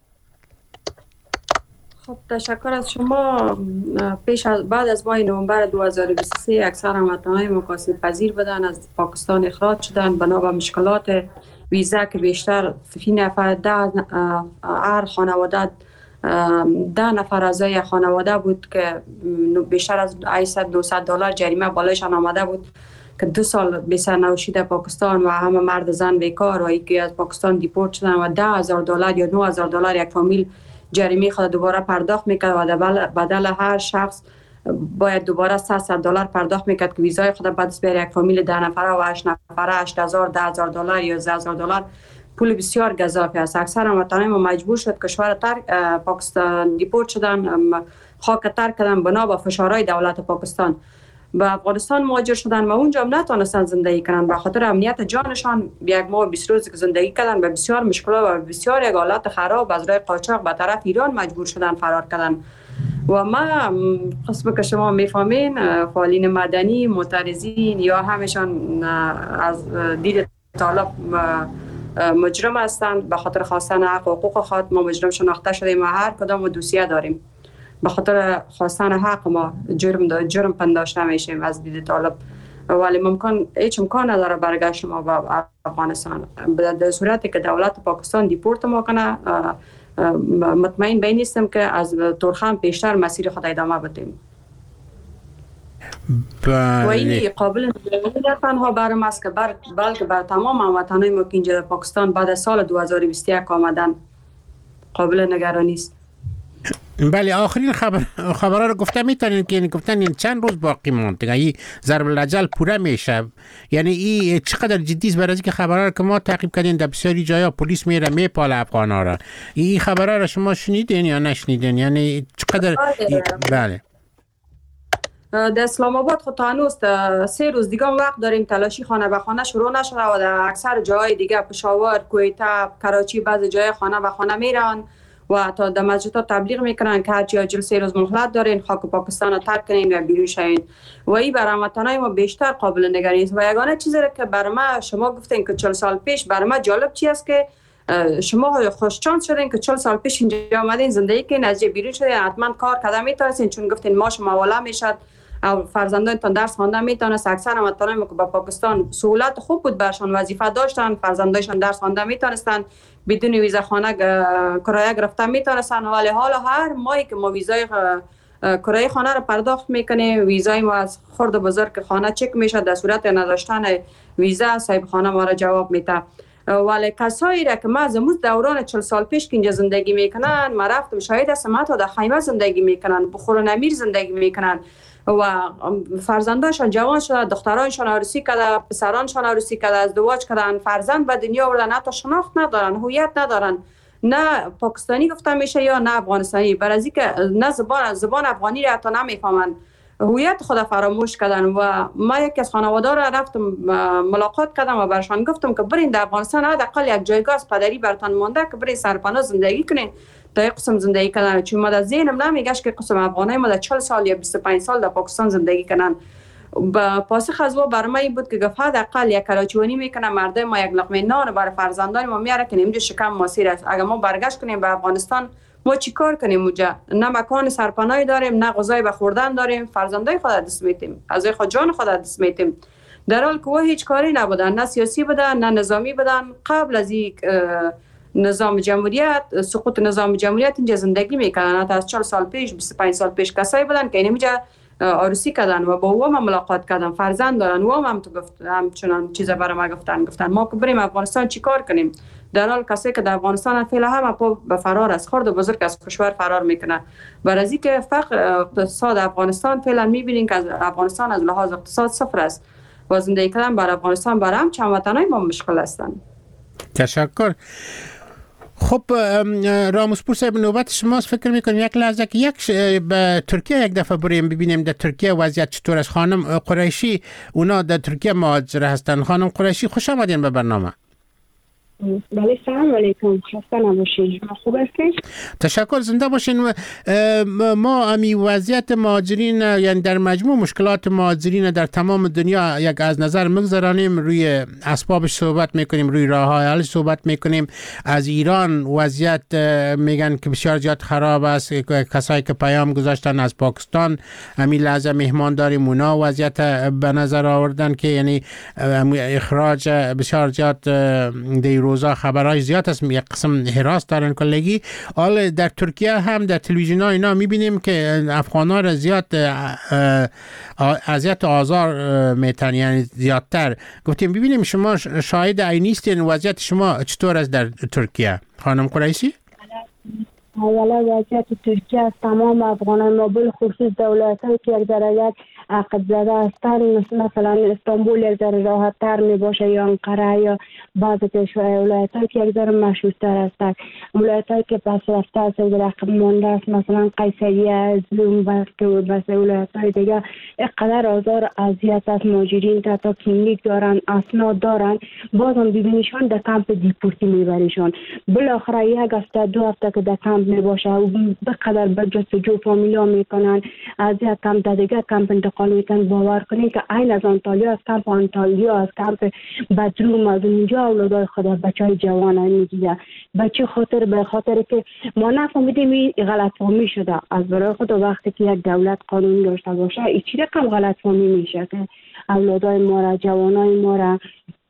خب تشکر از شما. بعد از ماه نوامبر 2023 اکثر هموطنان مقاصد پذیر بودن از پاکستان اخراج شدن بنا به مشکلات ویزا که بیشتر فی نفر هر خانواده 10 نفر اعضای خانواده بود که بیشتر از $800-900 جریمه بالایشان آمده بود که 2 سال به سر نوشید پاکستان و همه مرد زن بیکار و یکی از پاکستان دیپورت شدن و $10,000 یا $9,000 یک فامیل جریمه خود دوباره پرداخت میکرد و بدل هر شخص باید دوباره $300 پرداخت میکرد که ویزای خود بعد از یک فامیل 10 نفره و 8 نفره $8,000 یا $10,000 پول بسیار گزافی است. اکثر هموطنان ما مجبور شد کشور پاکستان دیپورت شدن، خاک ترک کردن بنا به فشارهای دولت پاکستان به افغانستان مهاجر شدن و اونجا هم نتونستن زندگی کنن به خاطر امنیت جانشان. یک ماه 20 روز که زندگی کردن به بسیار مشکلات و بسیار یک حالت خراب از راه قاچاق به طرف ایران مجبور شدن فرار کردن. و ما قسم که شما میفهمین فعالین مدنی، معترضین یا همشان از دید طالب مجرم هستند. به خاطر خواستن حق و حقوق خود ما مجرم شناخته شدیم و هر کدام دوسیه داریم. به خاطر خواستن حق ما جرم پنداشته میشیم از دید طالب، ولی هیچ امکان نداره برگشت ما به افغانستان. در صورتی که دولت پاکستان دیپورت ما کنه مطمئن به نیستم که از تورخم بیشتر مسیر خود ادامه بدیم. و این قابل نه تنها بر ما است که بلکه بر تمام هموطنان ما که اینجا در پاکستان بعد از سال 2021 آمدن قابل نگرانی است. بله، آخرین خبرها رو گفته میتونین که گفتن این چند روز باقی مونده دیگه این ضرب الاجل پوره میشه. یعنی این چقدر جدی است؟ برای اینکه خبرها رو که ما تعقیب کردیم در بسیاری جاها پلیس میره میپاله افغانا را. این خبرها رو شما شنیدین یا نشنیدین؟ یعنی چقدر بله در اسلام آباد خود تا هنوز 3 روز دیگه وقت داریم تلاشی خانه به خانه شروع نشده و در اکثر جاهای دیگه پشاور، کویته، کراچی بعض جای خانه به خانه میرن و تا در مسجدها تبلیغ میکنن که هرچی عاجل 3 روز مهلت دارین، خاک پاکستان رو ترک کنین و بیرون شوین. و این برای هموطنان ما بیشتر قابل نگرانی است. و یگانه چیزی که برای ما شما گفتین که 40 سال پیش، برای ما جالب چی است که شما خوش شانس شدین که 40 سال پیش اینجا آمدین زندگی کردین، از جای بیرون شدین، حتما کار کردن میتونستین، چون گفتین ماش موالا میشد، فرزندانتان درس خواندن میتونست. اکثر هموطنان ما که با پاکستان سهولت خوب بود برشان، وظیفه داشتن، فرزندانشان درس خواندن میتونستن، بدون ویزا خانه کرایه گرفتن میتونستن. ولی حالا هر ماهی که ما ویزای کرایه خانه رو پرداخت میکنیم، ویزای ما از خرد بزرگ خانه چک میشه، در صورت نداشتن ویزا صاحب خانه ما را جواب میده. ولی کسایی را که ما از دوران 40 سال پیش که اینجا زندگی میکنن، ما رفتم شاهد هستم، حتی در خیمه زندگی میکنن، بخور و نمیر زندگی میکنن و فرزندانشان جوان شده، دخترانشان عروسی کرده، پسرانشان عروسی کرده، ازدواج کردن، فرزند به دنیا آوردن، حتی شناخت ندارن، هویت ندارن، نه پاکستانی گفته میشه یا نه افغانستانی، برای اینکه نه زبان افغانی را حتی نمیفهمن، هویت خود فراموش کردن. و ما یکی از خانواده را رفتم ملاقات کردم و برشان گفتم که برین در افغانستان حداقل یک جایگاه از پدری برتان مونده که برین سرپناه زندگی کنین تا یک قسم زندگی کردن. چون ما در ذهنم نمیگشت که قسم افغانای ما در 40 سال یا 25 سال در پاکستان زندگی کنن. با پاسخ از او برای من بود که گفت حداقل یک کراچیونی میکنه، مردم ما یک لقمه نان برای فرزندان ما میاره که اینجا شکم ماسیر است. اگر ما برگشت کنیم به افغانستان ما چی کار کنیم اونجا؟ نه مکان سرپناهی داریم، نه غذای به خوردن داریم، فرزندای خود دست میتیم، از خود جان خود دست میتیم، در حال که هیچ کاری نبودن، نه سیاسی بودن نه نظامی بودن. قبل از این نظام جمهوریت، سقوط نظام جمهوریت اینجا زندگی میکنن. تا از 40 سال پیش 25 سال پیش کسایی بودن که اینجا عروسی کردن و با او هم ملاقات کردن، فرزند دارن. و هم تو گفت همچنان چیزا برای ما گفتن ما که بریم افغانستان چیکار کنیم، در حال کسی که در افغانستان فعلا هم به فرار از خرد و بزرگ از کشور فرار میکنه. برای که فقر اقتصاد افغانستان فعلا میبینین که افغانستان از لحاظ اقتصاد صفر است و زندگی کردن بر افغانستان برای هم چند وطنای ما مشکل هستند. تشکر. خب راموسپور صاحب نوبت شماست. فکر میکنم یک لحظه که به ترکیه یک دفعه بریم ببینیم در ترکیه وضعیت چطور است. خانم قریشی اونا در ترکیه مهاجر هستن. خانم قریشی خوش آمدین به برنامه. بله سلام علیکم، خسته نباشین. خوب هستین؟ تشکر، زنده باشین. ما امی وضعیت مهاجرین یعنی در مجموع مشکلات مهاجرین در تمام دنیا یک از نظر مگذرانیم، روی اسبابش صحبت میکنیم، روی راه‌های حل صحبت میکنیم. از ایران وضعیت میگن که بسیار زیاد خراب است. کسایی که پیام گذاشتن از پاکستان امی لحظه مهمان داریم، اونا وضعیت به نظر آوردن که یعنی اخراج بسیار زیاد روزا خبرهای زیاد است، یک قسم هراس دارن کلگی. حالا در ترکیه هم در تلویزیون ها اینا میبینیم که افغان‌ها را زیاد اذیت و آزار میتن، یعنی زیادتر. گفتیم ببینیم شما شاهد عینی هستین، وضعیت شما چطور است در ترکیه؟ خانم قریشی؟ اولا وضعیت ترکیه از تمام افغانان ما بالخصوص دولت‌هایی که یک درجه عقب زده هستند، مثلا استانبول یک ذره راحت تر می باشه یا انقره یا بعض ولایت‌هایی که یک ذره مشهورتر هستند. ولایت‌هایی که پس رفته است یک رقم مانده است، مثلا قیصریه، زوم که بس ولایت‌های دیگه اینقدر آزار اذیت از مهاجرین تا کلینیک دارن، اسناد دارن، بازم ببینیشان در کمپ دیپورتی میبریشان. بالاخره یک هفته دو هفته که در کمپ می باشه و بقدر به جستجو فامیلا میکنن، از یک کمپ در دیگه کمپ انتقال میکنن. باور کنید که این از آنتالیا، از کمپ آنتالیا، از کمپ بدروم، از اونجا اولادای خود بچهای جوان میگیره. بچه خاطر به خاطر که ما نفهمیدیم این غلط فهمی شده از برای خود. وقتی که یک دولت قانون داشته باشه این چی رقم غلط فهمی میشه که اولادای ما را، جوانای ما را،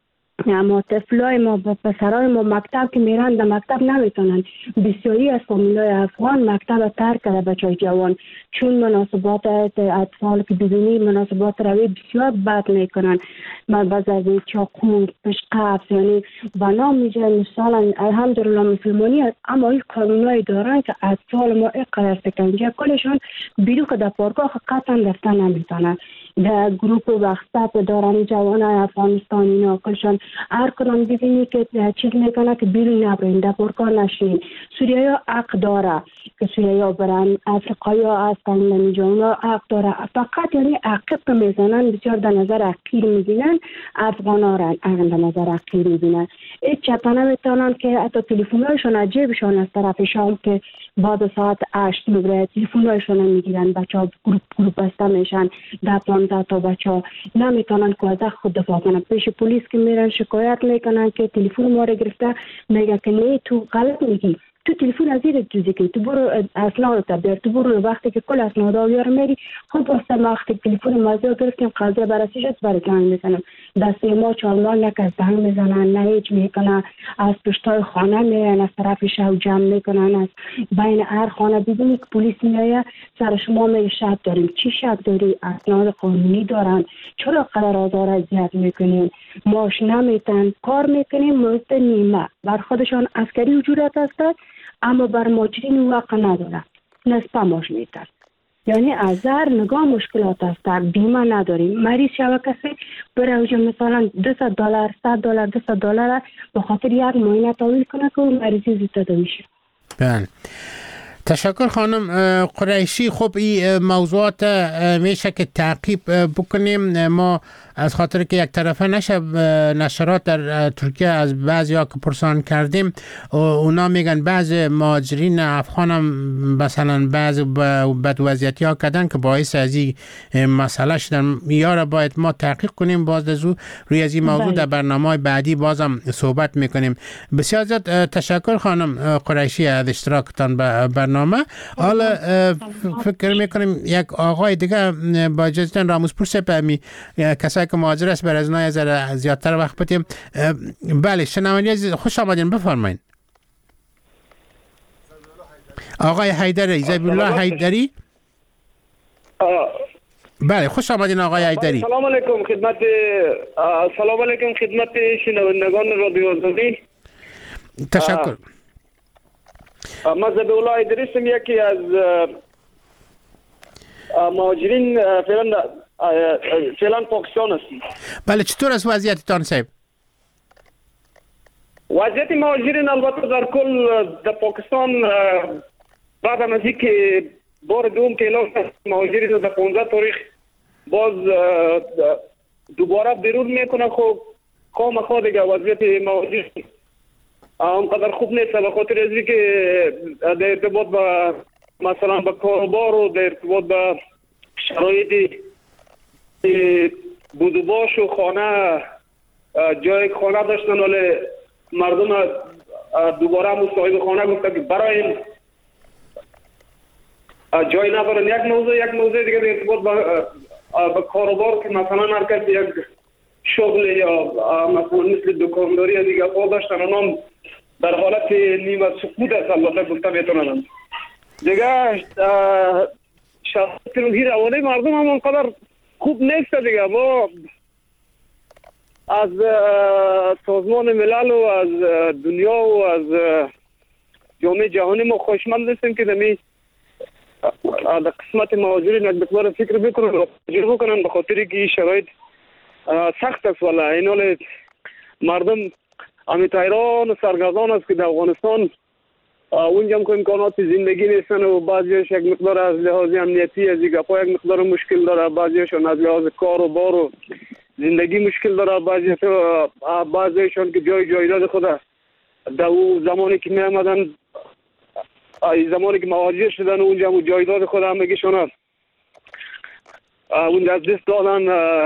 اما طفلای ما، پسرای ما مکتب که میرن در مکتب نمیتونن. بسیاری از فامیلای افغان مکتب ترک کرده بچهای جوان، چون مناسبات اطفال که ببینی مناسبات روی بسیار بد میکنن. بزرگی چاقو، پشقفت، یعنی بنا میشه. مثلا الحمدلله مسلمانی هست اما این قانونایی دارن که اطفال ما اینقدر سکنجه کلشان بیرو که در پارک‌ها قطعا رفتن نمیتونن. در گروپ وقت دارن جوان افغانستانی ناکلشان هر کنان ببینی که چیز میکنه که بیرون نبرین، در پارک‌ها نشین. سوریایی ها حق داره که سوریایی ها برن، افریقایی ها هستن نمیجا اونا حق داره، فقط یعنی عقب که میزنن بسیار در نظر حقیر میبینن. افغان ها را در نظر حقیر میبینن. هیچ چطا نمیتونن که حتی تلفون هایشون از جیبشون از طرف شام که بعد ساعت 8 میبره تلفون هایشون میگیرن. بچه ها گروپ بسته میشن، 10-15 تا بچه ها نمیتونن که از خود دفاع کنن. پیش پلیس که میرن شکایت میکنن که تلفن ما رو گرفته، میگه که نه تو غلط میگی، تو تلفن از زیر جوزی که تو برو اسناد تا بیار، تو برو وقتی که کل اسنادا بیار میری. خب واسه وقتی تلفن مازیو گرفتیم قضیه بررسی شد برای جان میزنم دست ما چالان نکرد دهن میزنن، نه هیچ میکنن. از پشتای خانه میرن، از طرف شو جمع میکنن، از بین هر خانه ببینی که پلیس میایه سر شما میگه شک داریم. چی شک داری؟ اسناد قانونی دارن، چرا قرار آزار اذیت میکنین؟ ماش نمیتن، کار میکنیم مزد نیمه. بر خودشان عسکری وجودت هستند اما بر مهاجرین واقع نداره، نصف ماش میتن. یعنی از هر نگاه مشکلات هست. بیمه نداریم، مریض شوه کسی بره اوجه مثلا $200 $100 $200 به خاطر یک معاینه تحویل کنه که اون مریضی زودتر میشه. بله تشکر خانم قریشی. خب این موضوعات میشه که تعقیب بکنیم. ما از خاطر که یک طرفه نشه نشرات در ترکیه از بعضی ها که پرسان کردیم اونا میگن بعضی مهاجرین افغان هم مثلا بعضی بد وضعیتی ها کردن که باعث از این مسئله شدن. یا باید ما تحقیق کنیم، باز از روی از این موضوع در برنامه بعدی بازم صحبت میکنیم. بسیار زیاد تشکر خانم قریشی از اشتراکتان به برنامه. حالا فکر میکنیم یک آقای دیگه با اجازهتون راموسپور صاحب کسایی که مهاجر است برای از زیادتر وقت بدیم. بله شنوندگان خوش آمدین، بفرمایید. آقای حیدری، زبیب الله حیدری. بله، خوش آمدین آقای حیدری. سلام علیکم خدمت شنوندگان رادیو آزادی. تشکر. من زبیب الله حیدری هستم، یکی از مهاجرین فعلا پاکستان هستم. بله، چطور است وضعیتتان صاحب؟ وضعیت مهاجرین البته در کل در پاکستان بعد از اینکه بار دوم که اعلام مهاجرین در 15 تاریخ باز دوباره بیرون میکنه، خب کام خود دیگه وضعیت مهاجرین اونقدر خوب نیست، به خاطر از اینکه در ارتباط با مثلا با کاروبار و در ارتباط با شرایط بودوباش و خانه جای خانه داشتن، ولی مردم دوباره مصاحب خانه گفتن که برای جای ندارن. یک موضوع دیگه در ارتباط با کاروبار که مثلا هر کسی یک شغل یا مثلا مثل دکانداری یا دیگه خود داشتن، اونم در حالت نیمه سکوت است. البته گفته میتونن دیگه شرایط روحی روانی مردم هم اونقدر خوب نیست دیگه. ما از سازمان ملل و از دنیا و از جامعه جهانی ما خوشمند هستیم که در قسمت مهاجرین یک مقدار فکر بکنن و تجربه کنن، به خاطر که این شرایط سخت است. والا این حال مردم امیت حیران و سرگردان است که در افغانستان اونجا هم که امکانات زندگی نیستن و بعضیش یک مقدار از لحاظ امنیتی از یک مقدار مشکل داره، بعضیشون از لحاظ کار و بار و زندگی مشکل داره، بعضیشون که جایداد خود در اون زمانی که می آمدن، زمانی که مهاجر شدن اونجا هم جایداد خود هم میگیشون اونجا از دست دادن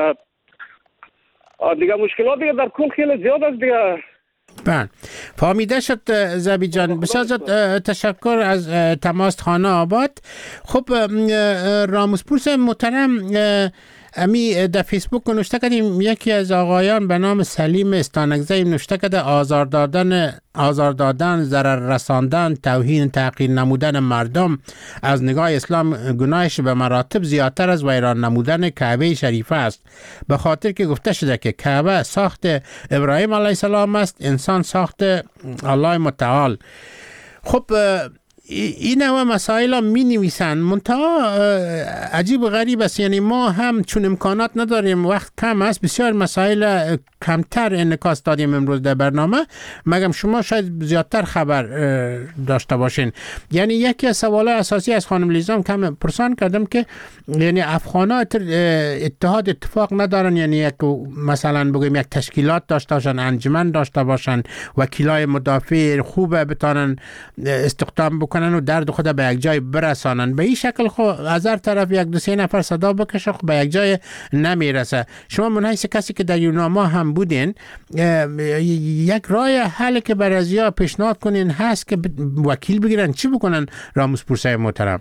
دیگه. مشکلات دیگه در کل خیلی زیاد است دیگه. بله، فهمیده شد زبی جان. بسیار تشکر از تماس خانه آباد. خب راموسپور محترم، امی در فیسبوک نوشته کردیم یکی از آقایان به نام سلیم استانگزی نوشته کرده آزار دادن، ضرر رساندن، توهین، تحقیر نمودن مردم از نگاه اسلام گناهش به مراتب زیادتر از ویران نمودن کعبه شریفه است، به خاطر که گفته شده که کعبه ساخت ابراهیم علیه السلام است، انسان ساخت الله متعال. خب این همه مسائل هم می نویسن، منتها عجیب و غریب است. یعنی ما هم چون امکانات نداریم، وقت کم است، بسیار مسائل کمتر انعکاس دادیم امروز در برنامه، مگم شما شاید زیادتر خبر داشته باشین. یعنی یکی از سوال اساسی از خانم لیزام کم پرسان کردم که یعنی افغان‌ها اتحاد اتفاق ندارن، یعنی یک مثلا بگیم یک تشکیلات داشته باشن، انجمن داشته باشن، وکیلای مدافع خوبه بتانن استخدام بکنن و درد خود به یک جای برسانن. به این شکل خب از هر طرف یک دو سه نفر صدا بکشه، خب به یک جای نمیرسه. شما من حیث کسی که در یوناما هم بودین، یک راه حل که برای ازیا پیشنهاد کنین هست که وکیل بگیرن، چی بکنن راموسپور صاحب محترم؟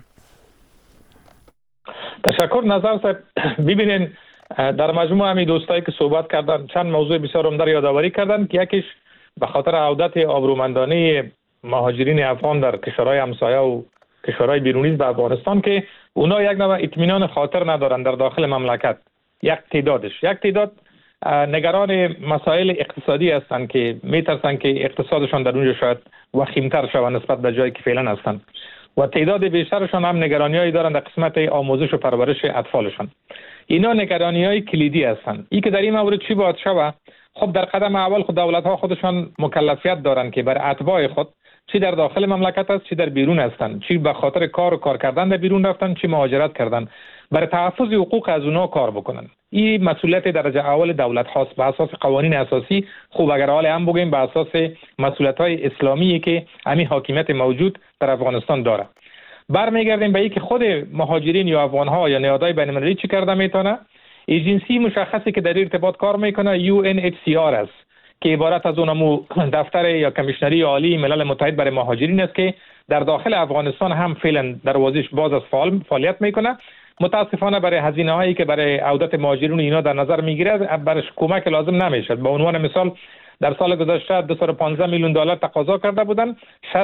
تشکر نظر صاحب. ببینین در مجموع همین دوستایی که صحبت کردن چند موضوع بسیار عمده یادآوری کردن که یکیش به خاطر عودت آبرومندانه مهاجرین افغان در کشورهای همسایه و کشورهای بیرونی به افغانستان که اونا یک نوع اطمینان خاطر ندارن در داخل مملکت. یک تعداد نگران مسائل اقتصادی هستند که میترسن که اقتصادشان در اونجا شاید وخیمتر شود نسبت به جایی که فعلا هستند و تعداد بیشترشان هم نگرانیایی دارن در قسمت آموزش و پرورش اطفالشان. اینا نگرانیهای کلیدی هستند. این که در این مورد چی باید شود؟ خب در قدم اول خود دولت‌ها خودشان مکلفیت دارن که بر اتباع خود چی در داخل مملکت است، چی در بیرون هستند، چی به خاطر کار کردن در بیرون رفتن، چی مهاجرت کردن، برای تحفظ حقوق از اونها کار بکنن. این مسئولیت درجه اول دولت هاست به اساس قوانین اساسی. خوب اگر حال هم بگیم به اساس مسئولیت‌های اسلامی که همین حاکمیت موجود در افغانستان داره. برمیگردیم به اینکه خود مهاجرین یا افغان‌ها یا نهادهای بین‌المللی چی کرده میتونه. ایجنسی مشخصی که در ارتباط کار میکنه UNHCR است که عبارت از اونمو دفتر یا کمیشنری عالی ملل متحد برای مهاجرین است که در داخل افغانستان هم فعلا دروازش باز از فعالیت میکنه. متاسفانه برای هزینه هایی که برای عودت مهاجرین اینا در نظر میگیره برش کمک لازم نمیشه. به عنوان مثال در سال گذشته 215 میلیون دلار تقاضا کرده بودند، 6.2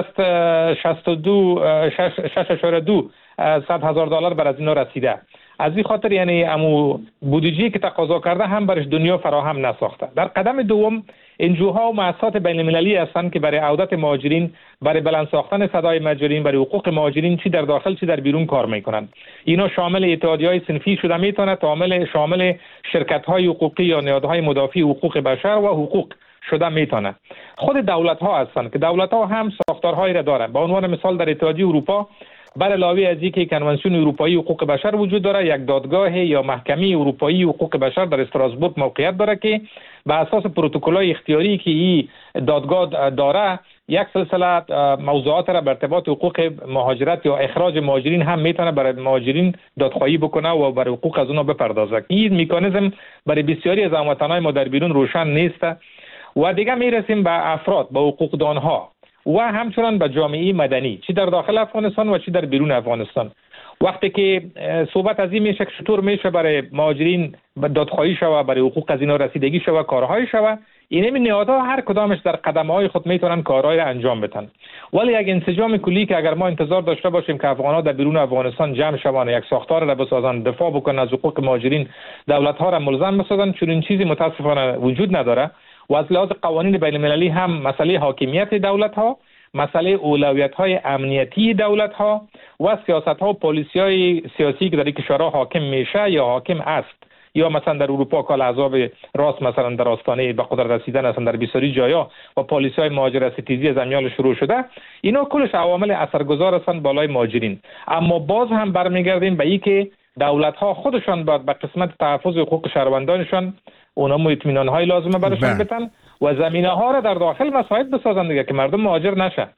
هزار دلار بر از اینا رسیده. از این خاطر یعنی امو بودجه‌ای که تقاضا کرده هم برش دنیا فراهم نساخته. در قدم دوم انجوها و مؤسسات بین المللی هستند که برای عودت مهاجرین، برای بلند ساختن صدای مهاجرین، برای حقوق مهاجرین چی در داخل چی در بیرون کار میکنند. اینا شامل اتحادیه‌های صنفی شده میتونه، شامل شرکت‌های حقوقی یا نهادهای مدافع حقوق بشر و حقوق شده میتونه. خود دولت‌ها هستند که دولت‌ها هم ساختارهایی را دارند. به عنوان مثال در اتحادیه اروپا بر علاوه از اینکه کنوانسیون اروپایی حقوق بشر وجود داره، یک دادگاه یا محکمه اروپایی حقوق بشر در استراسبورگ موقعیت داره که به اساس پروتکل‌های اختیاری که این دادگاه داره یک سلسله موضوعات را به ارتباط حقوق مهاجرت یا اخراج مهاجرین هم میتونه برای مهاجرین دادخواهی بکنه و برای حقوق از اونها بپردازه. این مکانیزم برای بسیاری از هموطنان ما در بیرون روشن نیست. و دیگه میرسیم به افراد، به حقوقدانها و همچنان به جامعه مدنی، چی در داخل افغانستان و چی در بیرون افغانستان. وقتی که صحبت از این میشه که چطور میشه برای مهاجرین دادخواهی شوه، برای حقوق از اینا رسیدگی شوه، کارهای شوه، این نهادها هر کدامش در قدم‌های خود میتونن کارهای را انجام بدن. ولی یک انسجام کلی که اگر ما انتظار داشته باشیم که افغان‌ها در بیرون افغانستان جمع شوند، یک ساختار را بسازن، دفاع بکنن از حقوق مهاجرین، دولت‌ها را ملزم بسازن، چون این چیزی متاسفانه وجود نداره. و از لحاظ قوانین بین المللی هم مسئله حاکمیت دولت‌ها، مسئله اولویت‌های امنیتی دولت‌ها و سیاست‌ها و پالیسی‌های سیاسی که در این کشورها حاکم میشه یا حاکم است، یا مثلا در اروپا کال احزاب راست مثلا در آستانه به قدرت رسیدن هستند در بسیاری جایا و پالیسی‌های مهاجرت ستیزی از امیال شروع شده. اینا کلش عوامل اثرگذار هستند بالای مهاجرین. اما باز هم برمیگردیم به این که دولت‌ها خودشان باید به قسمت تحفظ حقوق شهروندانشان اونها اطمینان‌های لازمه براشون بدن و زمینه‌ها را در داخل مساعد بسازن دیگه که مردم مهاجر نشن.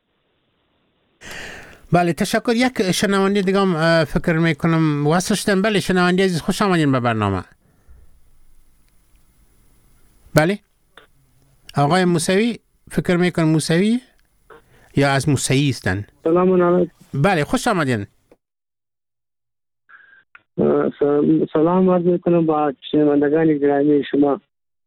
بله تشکر. یک شنونده دیگه هم فکر میکنم وصل شدن. بله شنونده عزیز خوش آمدین به برنامه. بله آقای موسوی، فکر میکنم موسوی یا از موسوی هستن. سلام علیکم. بله خوش آمدین. سلام عرض میکنم با شنوندگان گرامی شما.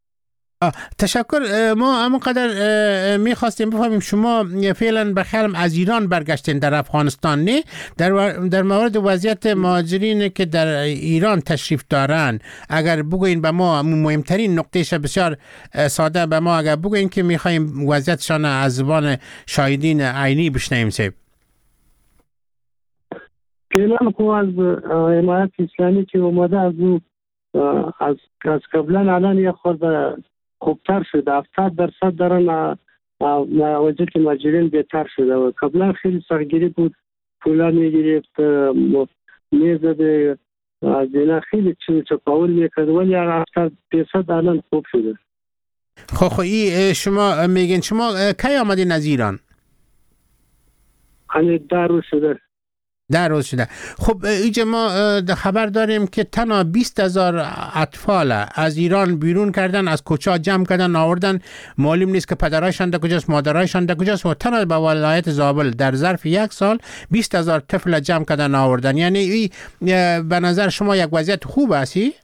تشکر. ما همونقدر میخواستیم بفهمیم شما فعلا بخیرم از ایران برگشتین در افغانستان، نه؟ در مورد وضعیت مهاجرین که در ایران تشریف دارن اگر بگوین به ما مهمترین نقطهش بسیار ساده به ما اگر بگوین که میخوایم وضعیتشان از زبان شاهدین عینی بشنویم. سیب فعلا خو از امارت اسلامی که اومده از قبلا الان یه خورده خوبتر شده، 70% دارن وضعیت مهاجرین بهتر شده و قبلا خیلی سختگیری بود، پولا میگرفت، میزده از اینا خیلی چپاول میکرد، ولی 70% الان خوب شده. خب شما میگین شما کی آمدین از ایران؟ همین 10 روز شده. 10 روز شده. خب اینجا ما خبر داریم که تنها 20,000 اطفال از ایران بیرون کردن، از کوچه جمع کردن آوردن، معلوم نیست که پدرایشان در کجاست، مادرایشان در کجاست و تنها به ولایت زابل در ظرف 1 سال 20,000 طفل جمع کردن آوردن. یعنی این به نظر شما یک وضعیت خوب هستی؟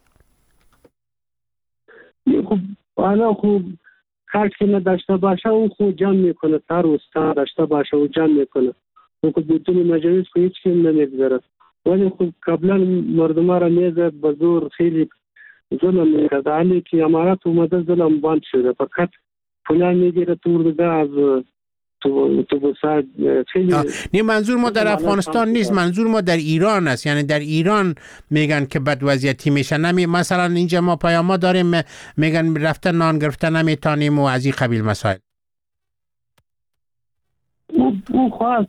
خب حالا خوب هر کی نداشته باشه اون خود جمع میکنه، هر استان داشته باشه و جمع میکنه. خب بدون مجلس خو هیچ کم نمیگذره، ولی خب قبلا مردم را میزد به زور خیلی ظلم میکرد. حالی که امارت اومده ظلم بند شده، فقط پولا میگیره تو ده از تو بساد خیلی. نه منظور ما در افغانستان نیست، منظور ما در ایران است. یعنی در ایران میگن که بد وضعیتی میشه. مثلا اینجا ما پیاما داریم میگن رفتن نان گرفتن نمیتونیم و از این قبیل مسائل. او خواست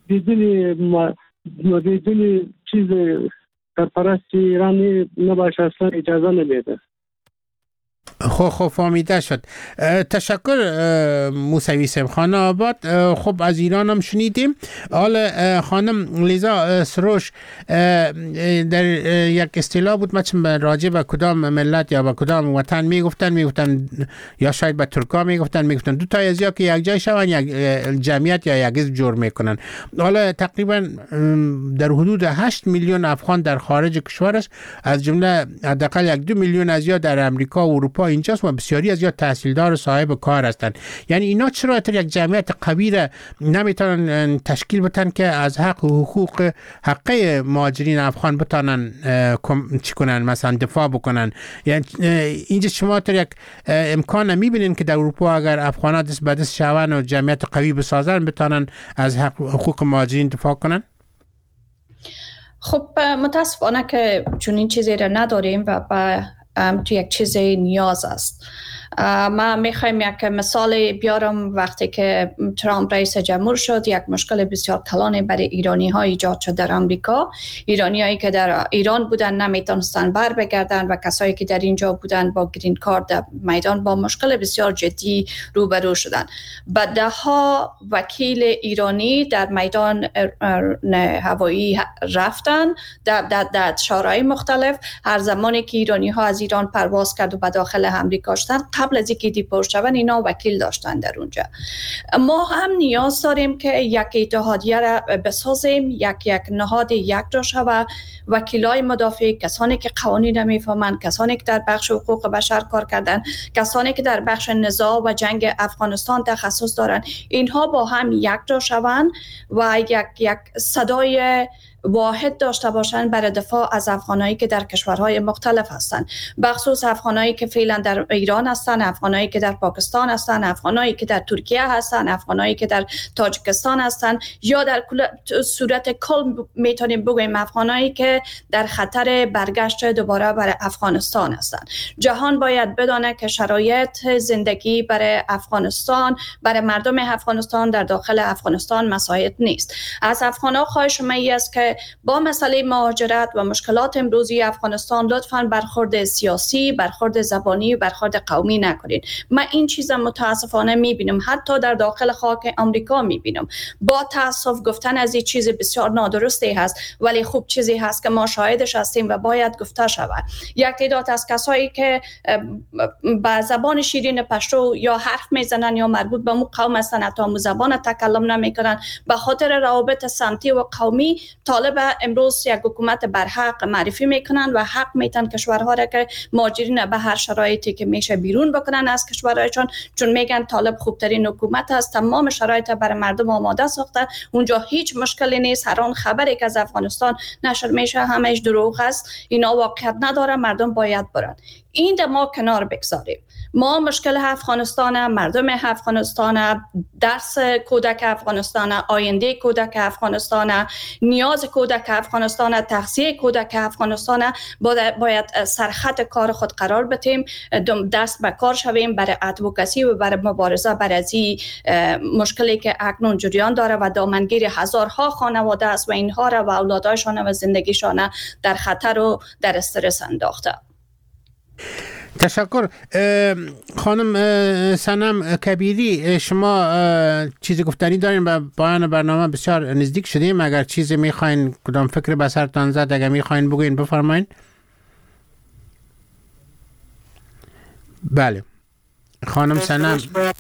بدون چیز سرپرست ایرانی نباشه، اصلا اجازه نمیده. خب فهمیده شد. تشکر موسوی سیم خانه آباد. خب از ایران هم شنیدیم. حالا خانم لیزا سروش در یک اصطلاح بود مثلا راجع به کدام ملت یا به کدام وطن میگفتن یا شاید به ترکا میگفتن دو تا از یا که یک جای شون یک جمعیت یا یک حزب جور میکنن. حالا تقریبا در حدود 8 میلیون افغان در خارج کشور است، از جمله حداقل 1-2 میلیون از یا در امریکا و اروپا اینجاست و بسیاری از یا تحصیلدار و صاحب کار هستند. یعنی اینا چرا یک جمعیت قوی را نمیتونن تشکیل بدن که از حق و حقوق حقه مهاجرین افغان بتونن چی کنن، مثلا دفاع بکنن؟ یعنی اینجا شما یک امکان میبینین که در اروپا اگر افغانات دست به دست شون و جمعیت قوی بسازن بتونن از حقوق مهاجرین دفاع کنن؟ خب متاسفانه که چون این چیزی را نداریم و تو یک چیزی نیاز است. ما میخوایم یک مثال بیارم. وقتی که ترامپ رئیس جمهور شد، یک مشکل بسیار کلان برای ایرانی ها ایجاد شد در آمریکا. ایرانی هایی که در ایران بودن نمیتونستن بر بگردن و کسایی که در اینجا بودن با گرین کارت در میدان با مشکل بسیار جدی روبرو شدن. ده ها وکیل ایرانی در میدان هوایی رفتن در شهرهای مختلف. هر زمانی که ایرانی ها از ایران پرواز کرد و به داخل آمریکا شدن، قبل از اینکه دیپورت شون اینا وکیل داشتن در اونجا. ما هم نیاز داریم که یک اتحادیه را بسازیم، یک نهاد یک جا شود. وکیلای مدافع، کسانی که قوانین را میفهمند، کسانی که در بخش حقوق بشر کار کردن، کسانی که در بخش نزاع و جنگ افغانستان تخصص دارن، اینها با هم یک جا شوند و یک صدای واحد داشته باشند برای دفاع از افغانایی که در کشورهای مختلف هستند، بخصوص افغانایی که فعلا در ایران هستند، افغانایی که در پاکستان هستند، افغانایی که در ترکیه هستند، افغانایی که در تاجیکستان هستند، یا در صورت کل میتونیم بگوییم افغانایی که در خطر برگشت دوباره برای افغانستان هستند. جهان باید بدانه که شرایط زندگی برای افغانستان، برای مردم افغانستان در داخل افغانستان مساعد نیست. از افغان‌ها خواهش می است که با مسئله مهاجرت و مشکلات امروزی افغانستان لطفاً برخورد سیاسی، برخورد زبانی و برخورد قومی نکنید. من این چیزا متاسفانه میبینم، حتی در داخل خاک آمریکا میبینم. با تاسف گفتن از این چیز بسیار نادرستی هست، ولی خوب چیزی هست که ما شاهدش هستیم و باید گفته شود. یک تعداد از کسایی که با زبان شیرین پشتو یا حرف میزنن یا مربوط به مو قوم هستن، حتی مو زبان تکلم نمیکنن، به خاطر روابط سمتی و قومی طالب امروز یک حکومت برحق معرفی میکنن و حق میتن کشورها را که مهاجرین به هر شرایطی که میشه بیرون بکنن از کشورهایشان، چون میگن طالب خوبترین حکومت است، تمام شرایط برای مردم آماده ساخته، اونجا هیچ مشکلی نیست. هر آن خبری که از افغانستان نشر میشه همش دروغ است، اینا واقعیت نداره. مردم باید برن. این ما کنار بگذاریم. ما مشکل افغانستان، مردم افغانستان، درس کودک افغانستان، آینده کودک افغانستان، نیاز کودک افغانستان، تغذیه کودک افغانستان باید سرخط کار خود قرار بدیم، دست به کار شویم برای ادوکسی و برای مبارزه برای این مشکلی که اکنون جریان داره و دامنگیر هزارها خانواده است و اینها را و اولادایشان و زندگیشان در خطر و در استرس انداخته. تشکر. خانم صنم کبیری، شما چیزی گفتنی دارین؟ به پایان برنامه بسیار نزدیک شدیم. اگر چیزی میخواین، کدام فکر به سرتان زد، اگر میخواین بگوین بفرمایین. بله خانم صنم.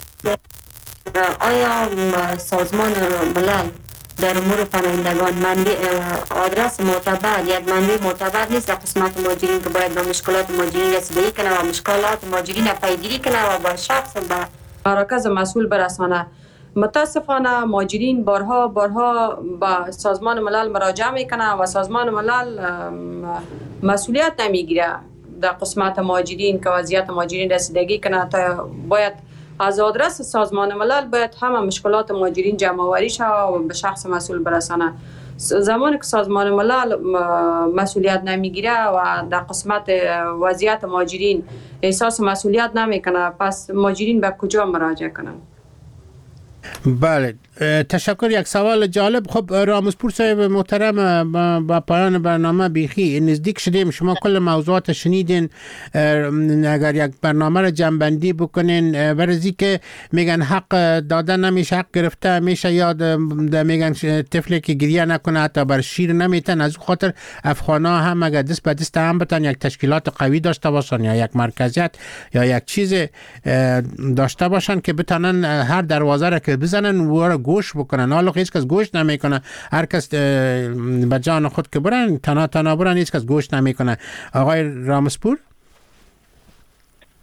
آیا سازمان ملل در امور پناهندگان منبع آدرس معتبر، یک منبع معتبر نیست در قسمت مهاجرین که باید به مشکلات مهاجرین رسیدگی کنه و مشکلات مهاجرین پیگیری کنه و با شخص به مراکز مسئول برسانه؟ متاسفانه مهاجرین بارها با سازمان ملل مراجعه میکنه و سازمان ملل مسئولیت نمیگیره در قسمت مهاجرین که وضعیت مهاجرین رسیدگی کنه. تا باید از آدرس سازمان ملل باید همه مشکلات مهاجرین جمع آوری شود و به شخص مسئول برسانه. زمانی که سازمان ملل مسئولیت نمیگیره و در قسمت وضعیت مهاجرین احساس مسئولیت نمیکنه، پس مهاجرین به کجا مراجعه کنن؟ بله تشکر. یک سوال جالب. خب رامزپور صاحب محترم، با پایان برنامه بیخی نزدیک شدیم. شما کل موضوعات شنیدین. اگر یک برنامه را جمع‌بندی بکنین، برای که میگن حق دادن نمیشه، حق گرفته میشه، یاد میگن طفلی که گریه نکنه حتی بر شیر نمیتن. از خاطر افغانا هم اگر دست به دست هم بتن یک تشکیلات قوی داشته باشن یا یک مرکزیت یا یک چیز داشته باشن که بتونن هر دروازه را که بزنن و گوش بکنن. حالا هیچ کس گوش نمیکنه، هر کس به جان خود که برن تنها برن، هیچ کس گوش نمیکنه. آقای رامزپور.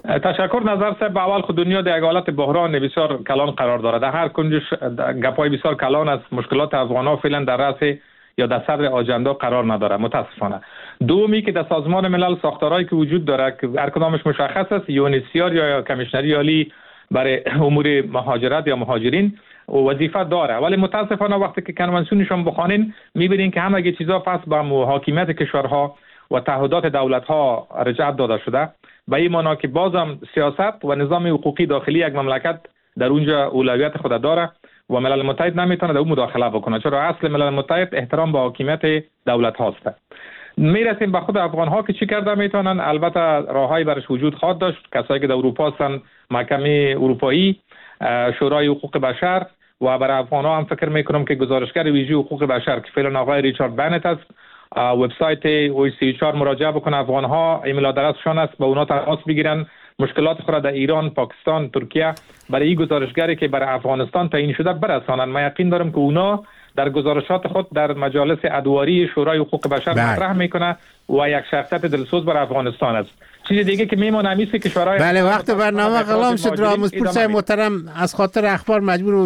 تشکر. نظر صاحب، به اول خود دنیا در یک حالت بحران بسیار کلان قرار دارد. در هر کنجش گپای بسیار کلان است. مشکلات افغان‌ها فعلا در رأس یا در صدر آجنده قرار نداره متاسفانه. دومی که در سازمان ملل ساختارهایی که وجود داره که هر کدامش مشخص است، UNHCR یا کمیشنری عالی برای امور مهاجرت یا مهاجرین وظیفه داره، ولی متاسفانه وقتی که کنوانسیونشون بخوانین میبینین که همه چیزا پس به حاکمیت کشورها و تعهدات دولت‌ها رجعت داده شده. به این معنا که بازم سیاست و نظام حقوقی داخلی یک مملکت در اونجا اولویت خود داره و ملل متحد نمیتونه در اون مداخله بکنه، چرا اصل ملل متحد احترام به حاکمیت دولت هاست. میرسیم به خود افغان ها که چی کرده میتونن. البته راههایی برش وجود خواهد داشت. کسایی که در اروپا هستن، محکمه اروپایی، شورای حقوق بشر و برای افغان ها هم فکر میکنم که گزارشگر ویژه حقوق بشر که فعلا آقای ریچارد بنت است، وبسایت OHCHR مراجعه بکنه. افغان ها ایمیل آدرسشان است، با اونا تماس بگیرن، مشکلات خود در ایران، پاکستان، ترکیه برای این گزارشگری که برای افغانستان تعیین شده برسانن. من یقین دارم که اونا در گزارشات خود در مجالس ادواری شورای حقوق بشر مطرح میکنه و یک شخصیت دلسوز برای افغانستان است. چیز دیگه که میمونه همیشه که کشورهای بله وقت برنامه غلام شد. رامزپور صاحب محترم، از خاطر اخبار مجبور